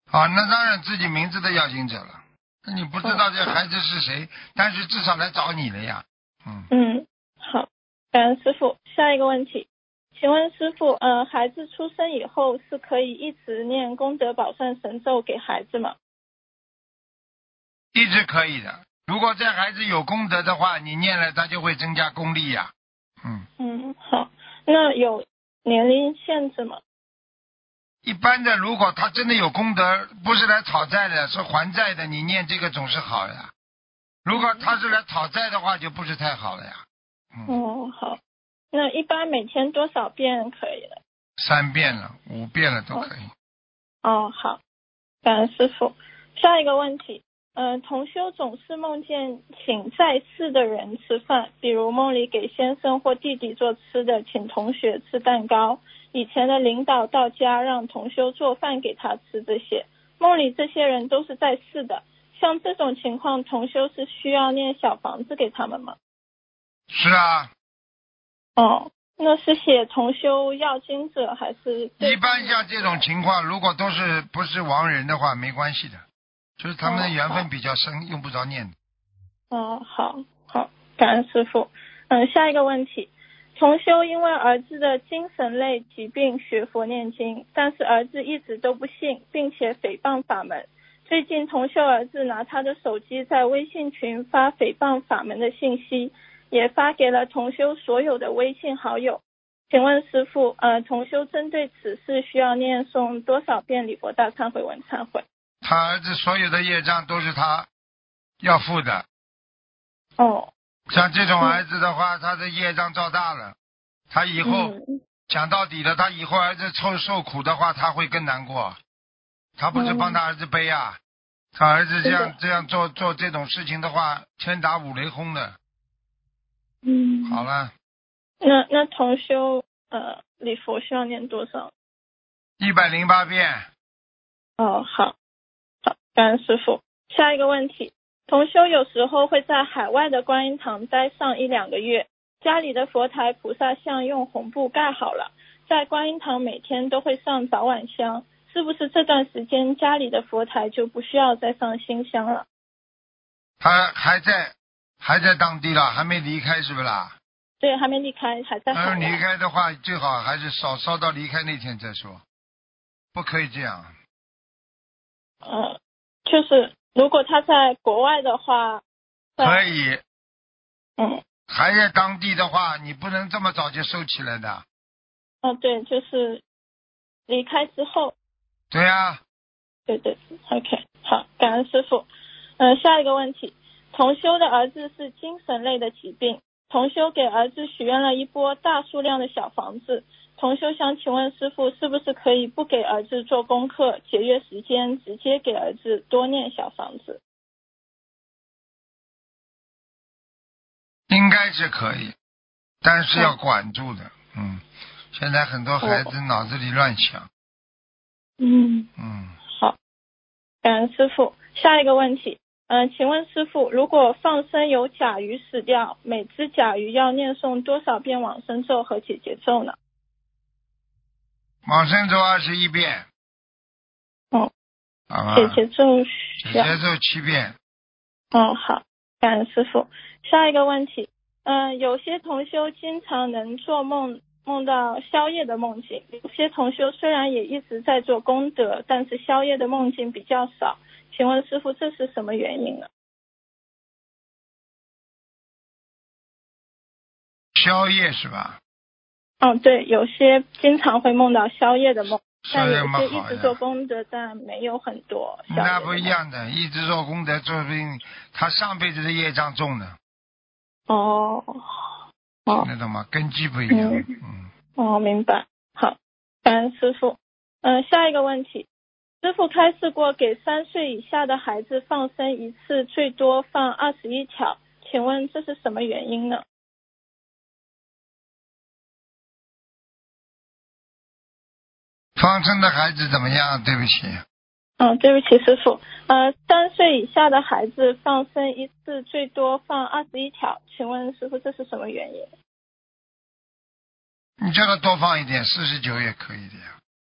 啊，那当然自己名字的要经者了。那你不知道这孩子是谁，但是至少来找你了呀。 好，感恩师傅。下一个问题，请问师傅，孩子出生以后是可以一直念功德宝善神咒给孩子吗？ 一直可以的。如果这孩子有功德的话，你念了他就会增加功力呀。 好，那有年龄限制吗？ 一般的，如果他真的有功德，不是来讨债的，是还债的，你念这个总是好呀。如果他是来讨债的话，就不是太好了呀。 好，那一般每天多少遍可以了 ？3遍了，5遍了都可以。 好，感恩师傅。下一个问题，同修总是梦见请在世的人吃饭，比如梦里给先生或弟弟做吃的，请同学吃蛋糕，以前的领导到家让同修做饭给他吃，这些梦里这些人都是在世的，像这种情况同修是需要念小房子给他们吗？ 是啊。 那是写同修要经者还是？ 一般像这种情况，如果都是不是亡人的话，没关系的，就是他们的缘分比较深，用不着念的。 好，感恩师父。下一个问题，同修因为儿子的精神类疾病学佛念经，但是儿子一直都不信，并且诽谤法门。最近同修儿子拿他的手机在微信群发诽谤法门的信息，也发给了同修所有的微信好友。请问师父，同修针对此事需要念诵多少遍礼佛大忏悔文忏悔？ 他儿子所有的业障都是他要负的。像这种儿子的话，他的业障造大了，他以后讲到底了，他以后儿子受苦的话，他会更难过。他不是帮他儿子背啊，他儿子这样做这种事情的话，天打五雷轰的。好了。 那同修礼佛需要念多少 ？108遍。 好，感恩师父。下一个问题，同修有时候会在海外的观音堂待上1-2个月，家里的佛台菩萨像用红布盖好了，在观音堂每天都会上早晚香，是不是这段时间家里的佛台就不需要再上新香了？ 他还在当地了，还没离开是不啦？ 对，还没离开，还在海外。 离开的话，最好还是烧到离开那天再说，不可以这样。 就是如果他在国外的话， 可以。还在当地的话，你不能这么早就收起来的。 对，就是离开之后。 对啊。 对 ，OK， 好，感恩师父。下一个问题，同修的儿子是精神类的疾病，同修给儿子许愿了一波大数量的小房子，同修想请问师父，是不是可以不给儿子做功课，节约时间，直接给儿子多念小房子？ 应该是可以，但是要管住的。现在很多孩子脑子里乱想。 好，感恩师父。下一个问题，请问师父，如果放生有甲鱼死掉，每只甲鱼要念诵多少遍往生咒和解结咒呢？ 往生咒21遍。 解结咒解结咒7遍。 好，感恩师父。下一个问题，有些同修经常能做梦到宵夜的梦境，有些同修虽然也一直在做功德，但是宵夜的梦境比较少，请问师父这是什么原因呢？ 宵夜是吧？ 对，有些经常会梦到宵夜的梦，但有些一直做功德，但没有很多。 那不一样的，一直做功德，说不定他上辈子的业障重呢。听得懂吗？根基不一样。 明白。好，感恩师父。下一个问题，师父开示过给3岁以下的孩子放生一次最多放21条，请问这是什么原因呢？ 放生的孩子怎么样？对不起。 对不起师父。3岁以下的孩子放生一次最多放21条，请问师父这是什么原因？ 你叫他多放一点，49也可以的呀。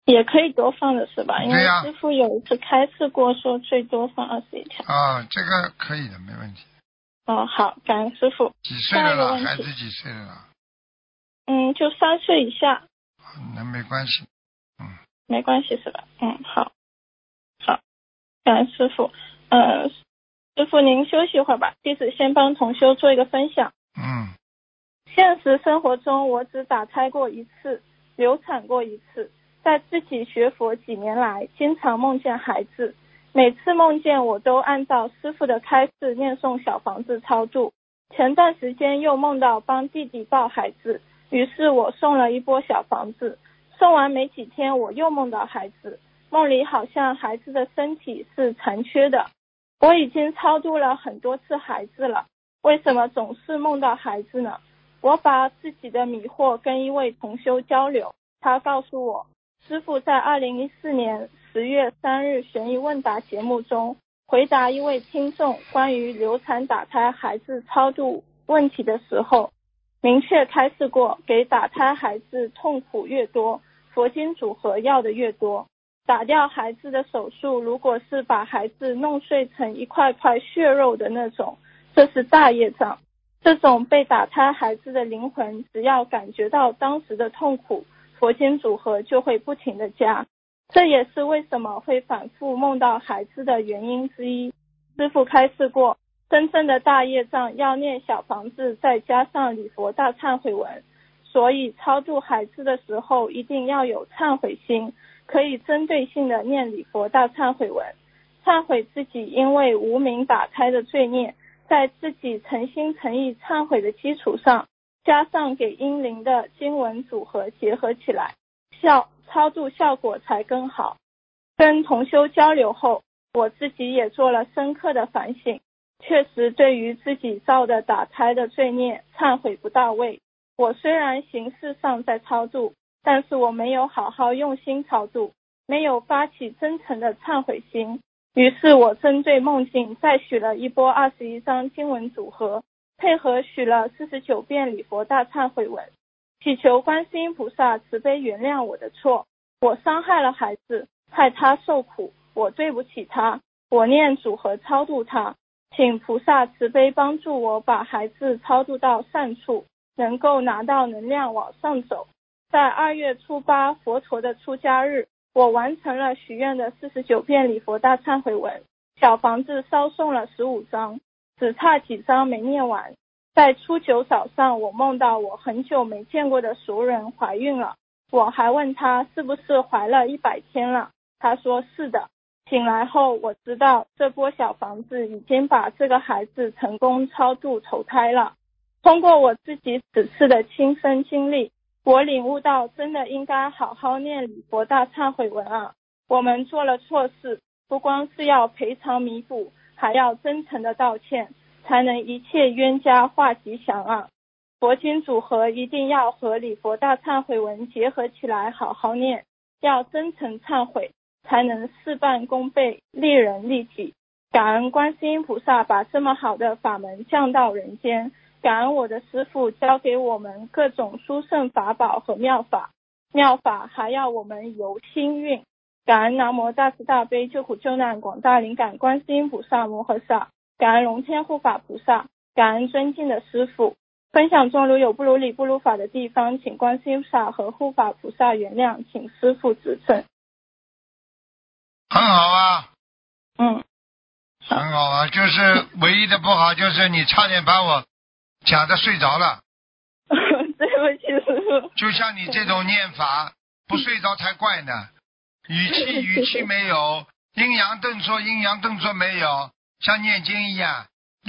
也可以多放的是吧？因为对呀师父有一次开示过，说最多放21条。 啊，这个可以的，没问题。 哦，好，感恩师父。 几岁了啦？ 下一个问题孩子几岁了啦？ 就3岁以下。 那没关系。 没关系是吧？好，好，感恩师父。师父您休息一会儿吧，弟子先帮同修做一个分享。现实生活中，我只打胎过一次，流产过一次。在自己学佛几年来，经常梦见孩子，每次梦见我都按照师父的开示念诵小房子超度。前段时间又梦到帮弟弟抱孩子，于是我送了一波小房子。送完没几天，我又梦到孩子，梦里好像孩子的身体是残缺的。我已经超度了很多次孩子了，为什么总是梦到孩子呢？我把自己的迷惑跟一位同修交流，他告诉我，师父在2014年10月3日悬疑问答节目中回答一位听众关于流产打胎孩子超度问题的时候，明确开示过，给打胎孩子痛苦越多，佛经组合要的越多。打掉孩子的手术，如果是把孩子弄碎成一块块血肉的那种，这是大业障。这种被打胎孩子的灵魂，只要感觉到当时的痛苦，佛经组合就会不停的加。这也是为什么会反复梦到孩子的原因之一。师父开示过，真正的大业障要念小房子，再加上礼佛大忏悔文。所以超度孩子的时候一定要有忏悔心，可以针对性的念礼佛大忏悔文，忏悔自己因为无明打胎的罪孽，在自己诚心诚意忏悔的基础上，加上给阴灵的经文组合结合起来，超度效果才更好。跟同修交流后，我自己也做了深刻的反省，确实对于自己造的打胎的罪孽忏悔不到位。我虽然形式上在超度，但是我没有好好用心超度，没有发起真诚的忏悔心。于是我针对梦境再许了一波21张经文组合，配合许了49遍礼佛大忏悔文，祈求观世音菩萨慈悲原谅我的错。我伤害了孩子，害他受苦，我对不起他，我念组合超度他，请菩萨慈悲帮助我把孩子超度到善处，能够拿到能量往上走。在2月初8佛陀的出家日，我完成了许愿的49遍礼佛大忏悔文，小房子烧送了15张，只差几张没念完。在初9早上，我梦到我很久没见过的熟人怀孕了，我还问他是不是怀了100天了，他说是的。醒来后我知道这波小房子已经把这个孩子成功超度投胎了。通过我自己此次的亲身经历，我领悟到真的应该好好念礼佛大忏悔文啊！我们做了错事，不光是要赔偿弥补，还要真诚的道歉，才能一切冤家化吉祥啊！佛经组合一定要和礼佛大忏悔文结合起来好好念，要真诚忏悔，才能事半功倍，利人利己。感恩观世音菩萨把这么好的法门降到人间，感恩我的师父教给我们各种殊胜法宝和妙法，妙法还要我们由心运。感恩南无大慈大悲救苦救难广大灵感观世音菩萨摩诃萨，感恩龙天护法菩萨，感恩尊敬的师父。分享中如有不如理不如法的地方，请观世音菩萨和护法菩萨原谅，请师父指正。 很好啊， 很好啊，就是唯一的不好就是你差点把我讲的睡着了。 对不起师父。 就像你这种念法，不睡着才怪呢。语气没有，阴阳顿挫没有，像念经一样。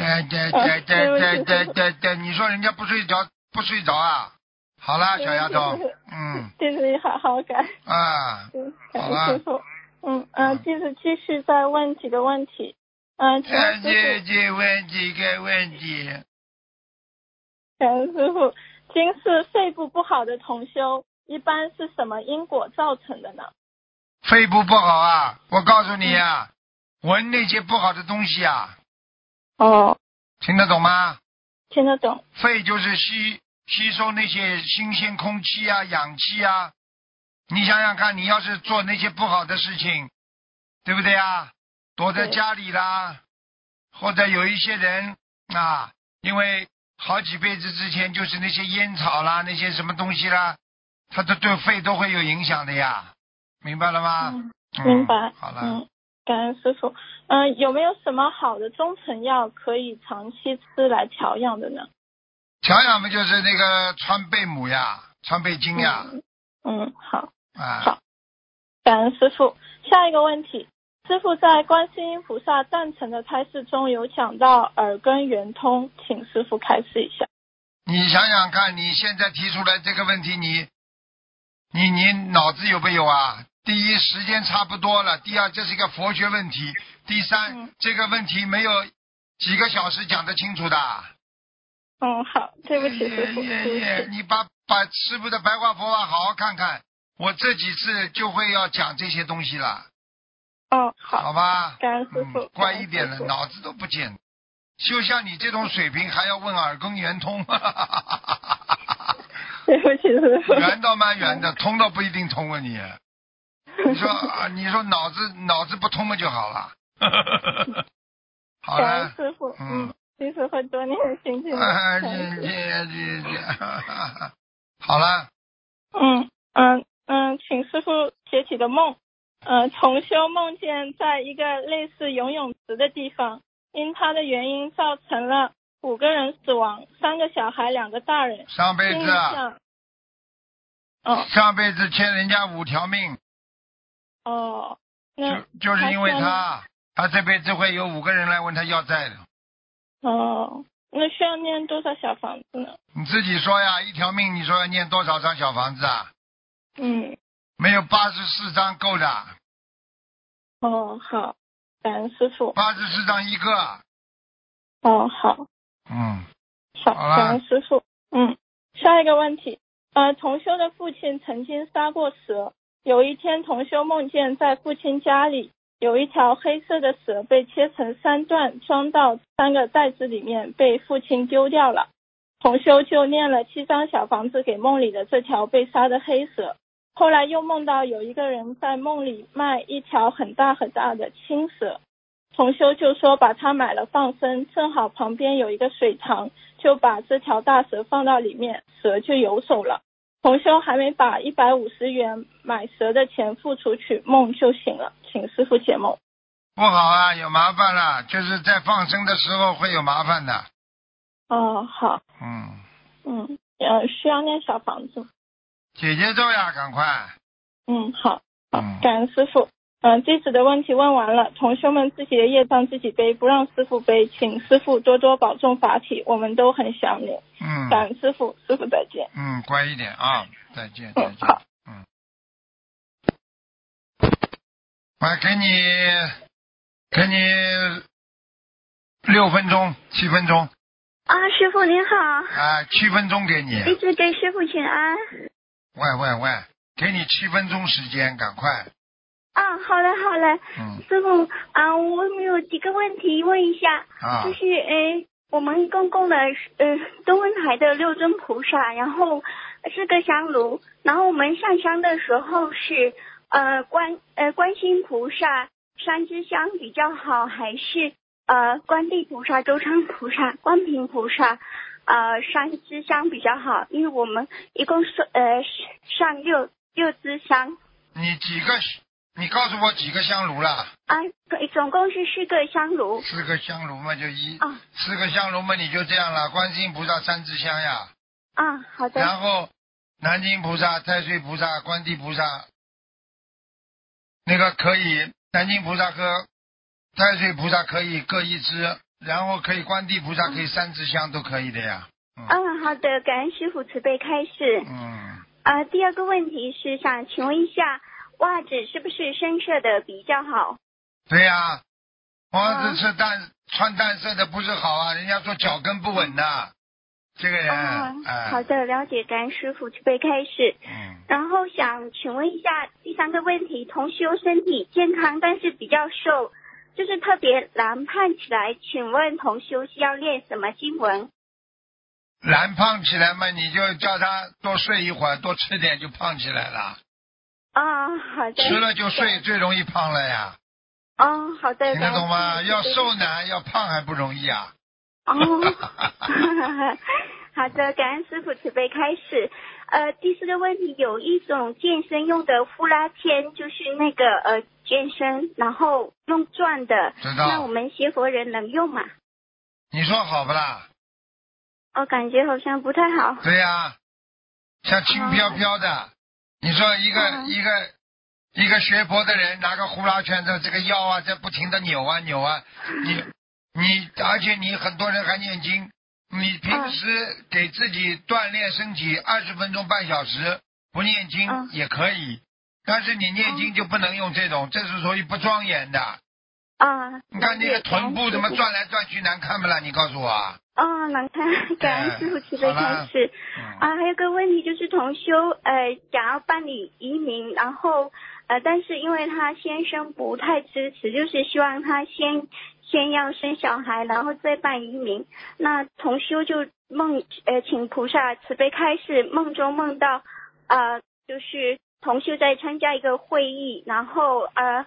对，你说人家不睡着啊？好了，小丫头， 弟子好好改啊，好了。 弟子继续再问几个问题。 这问几个问题。 感恩师父，今世肺部不好的同修，一般是什么因果造成的呢？ 肺部不好啊，我告诉你啊，闻那些不好的东西啊。听得懂吗？ 听得懂。 肺就是吸收那些新鲜空气啊、氧气啊， 你想想看，你要是做那些不好的事情，对不对啊？躲在家里啦，或者有一些人啊，因为好几辈子之前就是那些烟草啦，那些什么东西啦，它对肺都会有影响的呀，明白了吗？ 明白。 好了。 感恩师傅。有没有什么好的中成药可以长期吃来调养的呢？ 调养嘛，就是那个川贝母呀，川贝精呀。 好。 啊。 好，感恩师傅。下一个问题，师傅在观世音菩萨诞辰的开示中有讲到耳根圆通，请师傅开示一下。 你想想看，你现在提出来这个问题，你脑子有没有啊？第一，时间差不多了；第二，这是一个佛学问题；第三，这个问题没有几个小时讲得清楚的。 好，对不起师傅。 你把师父的白话佛法好好看看，我这几次就会要讲这些东西了。 好吧。 感恩师傅。 乖一点了，脑子都不见。就像你这种水平，还要问耳根圆通。 对不起师傅。 圆倒蛮圆的，通倒不一定通啊你。你说脑子不通嘛就好了。好了。 感恩师傅。其实会多念心经。 好了。 请师傅解几个梦。重修梦见在一个类似游泳池的地方，因他的原因造成了5个人死亡，3个小孩2个大人。 上辈子上辈子欠人家5条命。就是因为他这辈子会有5个人来问他要债的。 那需要念多少小房子呢？ 你自己说呀，1条命你说要念多少张小房子啊？没有84张够的。 好，感恩师傅。 84张一个。 好。 好， 感恩师傅。下一个问题，同修的父亲曾经杀过蛇，有一天同修梦见在父亲家里有一条黑色的蛇被切成3段，装到3个袋子里面，被父亲丢掉了。同修就念了7张小房子给梦里的这条被杀的黑蛇。后来又梦到有一个人在梦里卖一条很大很大的青蛇，同修就说把它买了放生，正好旁边有一个水塘，就把这条大蛇放到里面，蛇就游走了。同修还没把150元买蛇的钱付出去，梦就醒了，请师父解梦。 不好啊，有麻烦了，就是在放生的时候会有麻烦的。 好。需要念小房子。 姐姐咒呀，赶快。 好，感恩师父。弟子的问题问完了，同修们自己的业障自己背，不让师父背，请师父多多保重法体，我们都很想你。感恩师父，师父再见。 乖一点啊，再见。 好。 我给你6分钟7分钟。 师父您好。 7分钟给你。 弟子给师父请安。 喂，给你7分钟时间，赶快。 好嘞。师父我们有几个问题问一下。就是我们供了东方台的6尊菩萨，然后4个香炉，然后我们上香的时候是观世音菩萨3支香比较好，还是观地菩萨、周昌菩萨、观平菩萨3支香比较好？因为我们一共上6支香。 你告诉我几个香炉了？ 总共是4个香炉。 4个香炉嘛，就4个香炉嘛，你就这样了。观世音菩萨3支香呀。 好的。 然后南京菩萨、太岁菩萨、观地菩萨，那个可以，南京菩萨和太岁菩萨可以各1支，然后可以观地菩萨可以3支香都可以的呀。 好的，感恩师父慈悲开示。第二个问题是想请问一下，袜子是不是深色的比较好？ 对呀，袜子穿淡色的不是好啊，人家说脚跟不稳的，这个人。 好的，了解，感恩师父慈悲开示。然后想请问一下第3个问题，同修身体健康但是比较瘦，就是特别难胖起来，请问同修需要练什么经文？ 难胖起来嘛，你就叫他多睡一会儿，多吃点就胖起来了。 啊，好的。 吃了就睡，最容易胖了呀。 哦，好的。 听得懂吗？要瘦难，要胖还不容易啊。 哦，好的，感恩师傅慈悲开始。第4个问题，有一种健身用的呼啦圈，就是那个健身然后用转的， 知道。 那我们学佛人能用吗？ 你说好不啦？ 感觉好像不太好。 对呀，像轻飘飘的。你说一个学佛的人拿个呼啦圈的这个腰啊，在不停的扭啊扭啊，你而且你很多人还念经，你平时给自己锻炼身体20分钟半小时，不念经也可以，但是你念经就不能用这种，这是属于不庄严的。你看那个臀部怎么转来转去，难看不啦？你告诉我啊。 难看，感恩师傅慈悲开始。还有个问题就是同修想要办理移民，然后但是因为他先生不太支持，就是希望他先要生小孩，然后再办移民。那同修就请菩萨慈悲开示，梦中梦到就是同修在参加一个会议，然后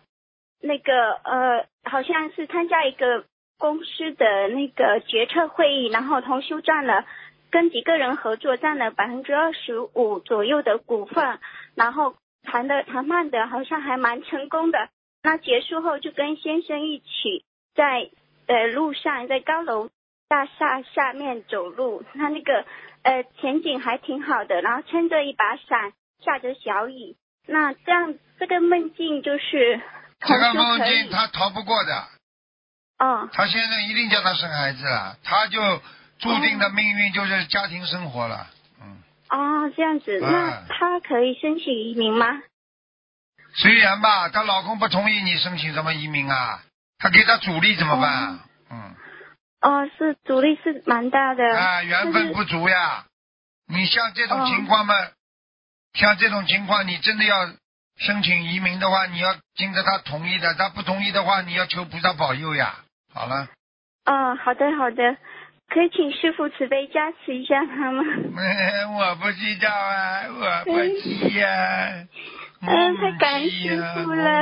好像是参加一个公司的那个决策会议，然后同修跟几个人合作占了25%左右的股份，然后谈判的好像还蛮成功的。那结束后就跟先生一起在路上，在高楼大厦下面走路，他那个前景还挺好的，然后撑着一把伞，下着小雨。那这个梦境就是这个梦境他逃不过的。他先生一定叫他生孩子了，他就注定的命运就是家庭生活了。 这样子。那他可以申请移民吗？ 虽然吧，她老公不同意你申请什么移民啊，他给他阻力怎么办？ 是阻力是蛮大的。 缘分不足呀。你像这种情况嘛，像这种情况你真的要申请移民的话，你要经着他同意的，他不同意的话，你要求菩萨保佑呀。好了。 好的，可以请师父慈悲加持一下他吗？ 我不知道啊，我不知呀。 太感恩师父了。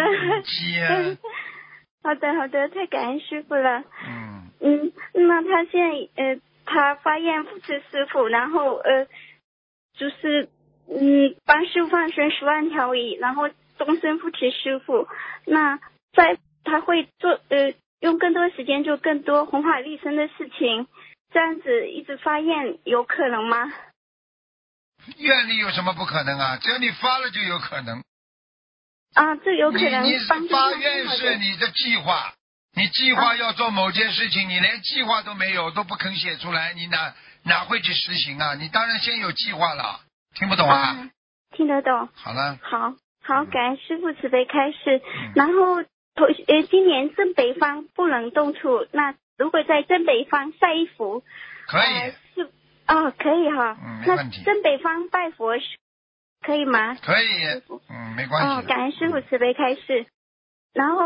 好的，太感恩师父了。那他现在他发愿扶持师父，然后就是帮师父放生10万条鱼，然后终身扶持师父。那他会做用更多时间做更多弘法利生的事情，这样子一直发愿有可能吗？ 愿力有什么不可能啊？只要你发了就有可能。 这有可能。 你发愿是你的计划，你计划要做某件事情，你连计划都没有，都不肯写出来，你哪会去实行啊？你当然先有计划了。听不懂啊？ 听得懂。 好了。 好，感恩师父慈悲开示。然后今年正北方不能动土，那如果在正北方晒一幅， 可以。 可以哈。 没问题。 那正北方拜佛可以吗？ 可以。没关系。 感恩师父慈悲开示。然后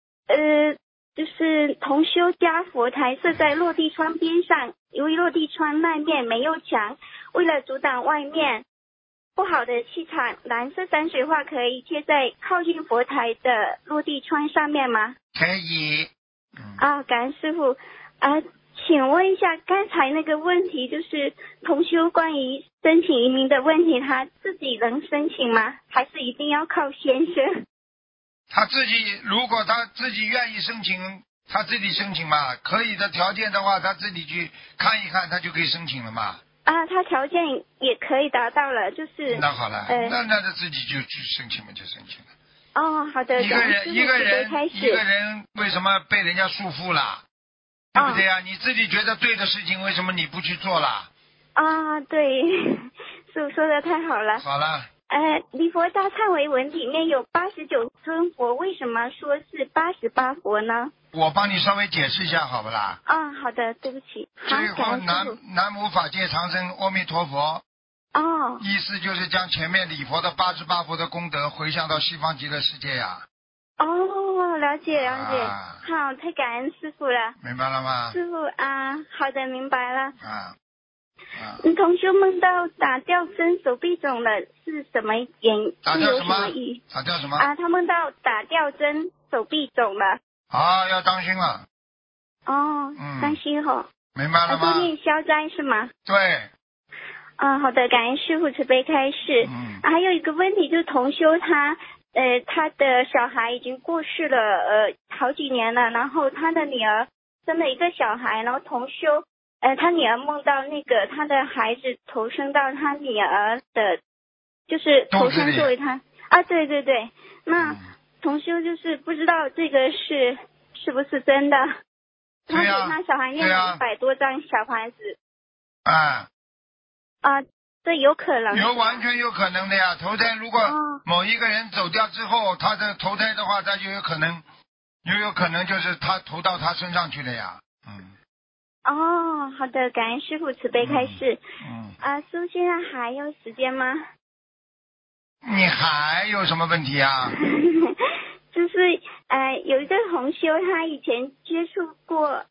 就是同修家佛台设在落地窗边上，由于落地窗那面没有墙，为了阻挡外面不好的气场，蓝色山水画可以贴在靠近佛台的落地窗上面吗？ 可以。 感恩师父。请问一下，刚才那个问题就是同修关于申请移民的问题，他自己能申请吗？还是一定要靠先生？ 他自己如果他自己愿意申请，他自己申请嘛，可以的条件的话，他自己去看一看，他就可以申请了嘛。 他条件也可以达到了，就是。 那好了，那他自己就去申请嘛，就申请了。 好的。 一个人为什么被人家束缚了？对不对啊？你自己觉得对的事情，为什么你不去做了？ 对，师父说的太好了。 好了。 礼佛大忏悔文里面有89尊佛，为什么说是88佛呢？ 我帮你稍微解释一下，好不啦？ 好的，对不起。 最后南无法界长生阿弥陀佛。意思就是将前面礼佛的88佛的功德回向到西方极乐世界呀。 了解。好，太感恩师父了。 明白了吗？ 师父好的，明白了。 同修梦到打掉针，手臂肿了，是什么原因？ 打掉什么？ 打掉什么？啊，他梦到打掉针，手臂肿了。 啊，要当心了。 哦，当心哦。 明白了吗？ 多念消灾是吗？ 对。 好的，感恩师父慈悲开示。还有一个问题就是同修他的小孩已经过世了好几年了，然后他的女儿生了一个小孩，然后同修他女儿梦到那个他的孩子投生到他女儿的，就是投生作为他啊，对对对，那同修就是不知道这个是不是真的？他给他小孩念了100多张小房子。这有可能。 完全有可能的呀。投胎如果某一个人走掉之后，他的投胎的话，他就有可能就是他投到他身上去了呀。 好的，感恩师父慈悲开示。师父现在还有时间吗？ 你还有什么问题啊？ 就是有一个同修，他以前接触过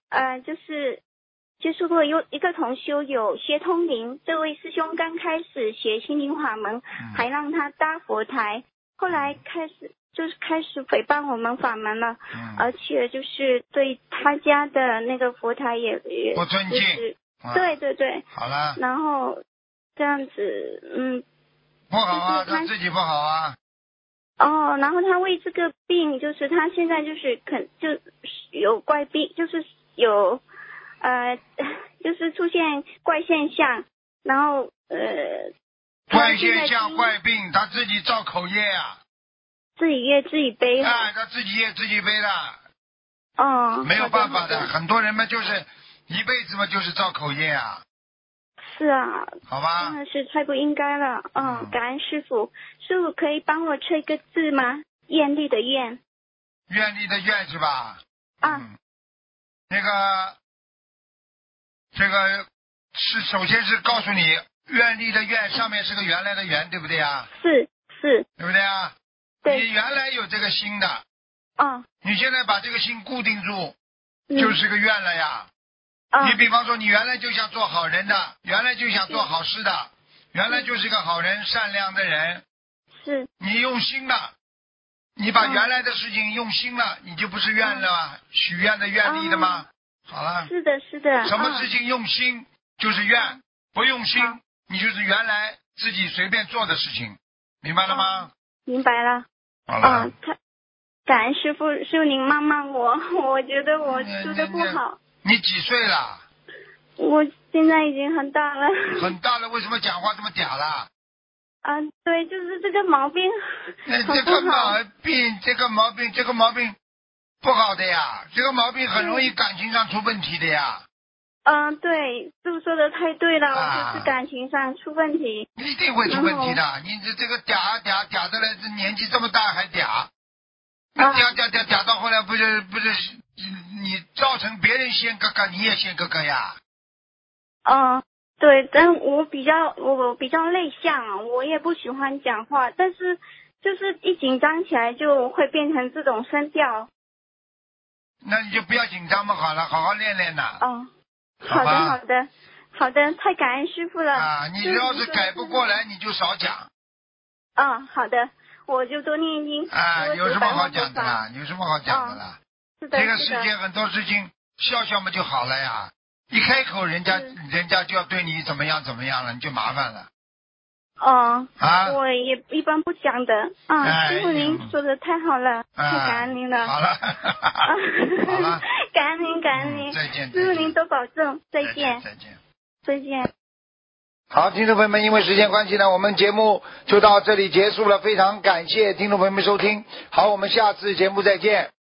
有一个同修有学通灵，这位师兄刚开始学心灵法门，还让他搭佛台，后来开始诽谤我们法门了，而且就是对他家的那个佛台也不尊敬， 对对对， 好了， 然后这样子不好啊，他自己不好啊。 然后他为这个病，就是他现在就是就有怪病，就是有就是出现怪现象，然后怪现象怪病，他自己造口业啊， 自己业自己背。 他自己业自己背的。没有办法的，很多人们就是一辈子嘛，就是造口业啊。 是啊， 好吧， 真的是太不应该了。感恩师父，师父可以帮我测一个字吗？愿力的愿。 愿力的愿是吧？这个是首先是告诉你，愿力的愿上面是个原来的原，对不对啊？ 是， 对不对啊？ 对。 你原来有这个心的。你现在把这个心固定住，就是个愿了呀。你比方说，你原来就想做好人的，原来就想做好事的，原来就是个好人、善良的人。 是。 你用心了，你把原来的事情用心了，你就不是愿了吗？许愿的愿力的吗？好了。 是的。 什么事情用心就是愿，不用心你就是原来自己随便做的事情，明白了吗？ 明白了。 好了。 感恩师父您骂骂我，我觉得我做的不好。 你几岁了？ 我现在已经很大了。 很大了，为什么讲话这么嗲了？ 对，就是这个毛病很不好。 这个毛病不好的呀，这个毛病很容易感情上出问题的呀。 对，师父说的太对了，我就是感情上出问题。 一定会出问题的，你这个嗲的了，这年纪这么大还嗲，嗲到后来不是你造成别人先哥哥，你也先哥哥呀。 对，但我比较内向，我也不喜欢讲话，但是就是一紧张起来就会变成这种声调。 那你就不要紧张嘛，好了，好好练练呐。 好的，太感恩师父了。 你要是改不过来，你就少讲。 好的，我就多念经。 有什么好讲的啦？有什么好讲的啦？ 是的。 这个世界很多事情笑嘛就好了呀，一开口人家就要对你怎么样了，你就麻烦了。 我也一般不讲的。师父您说的太好了，太感恩您了。 好了。好了。 感恩您。 再见。 师父您多保重，再见。再见。 好，听众朋友们，因为时间关系呢，我们节目就到这里结束了，非常感谢听众朋友们收听。好，我们下次节目再见。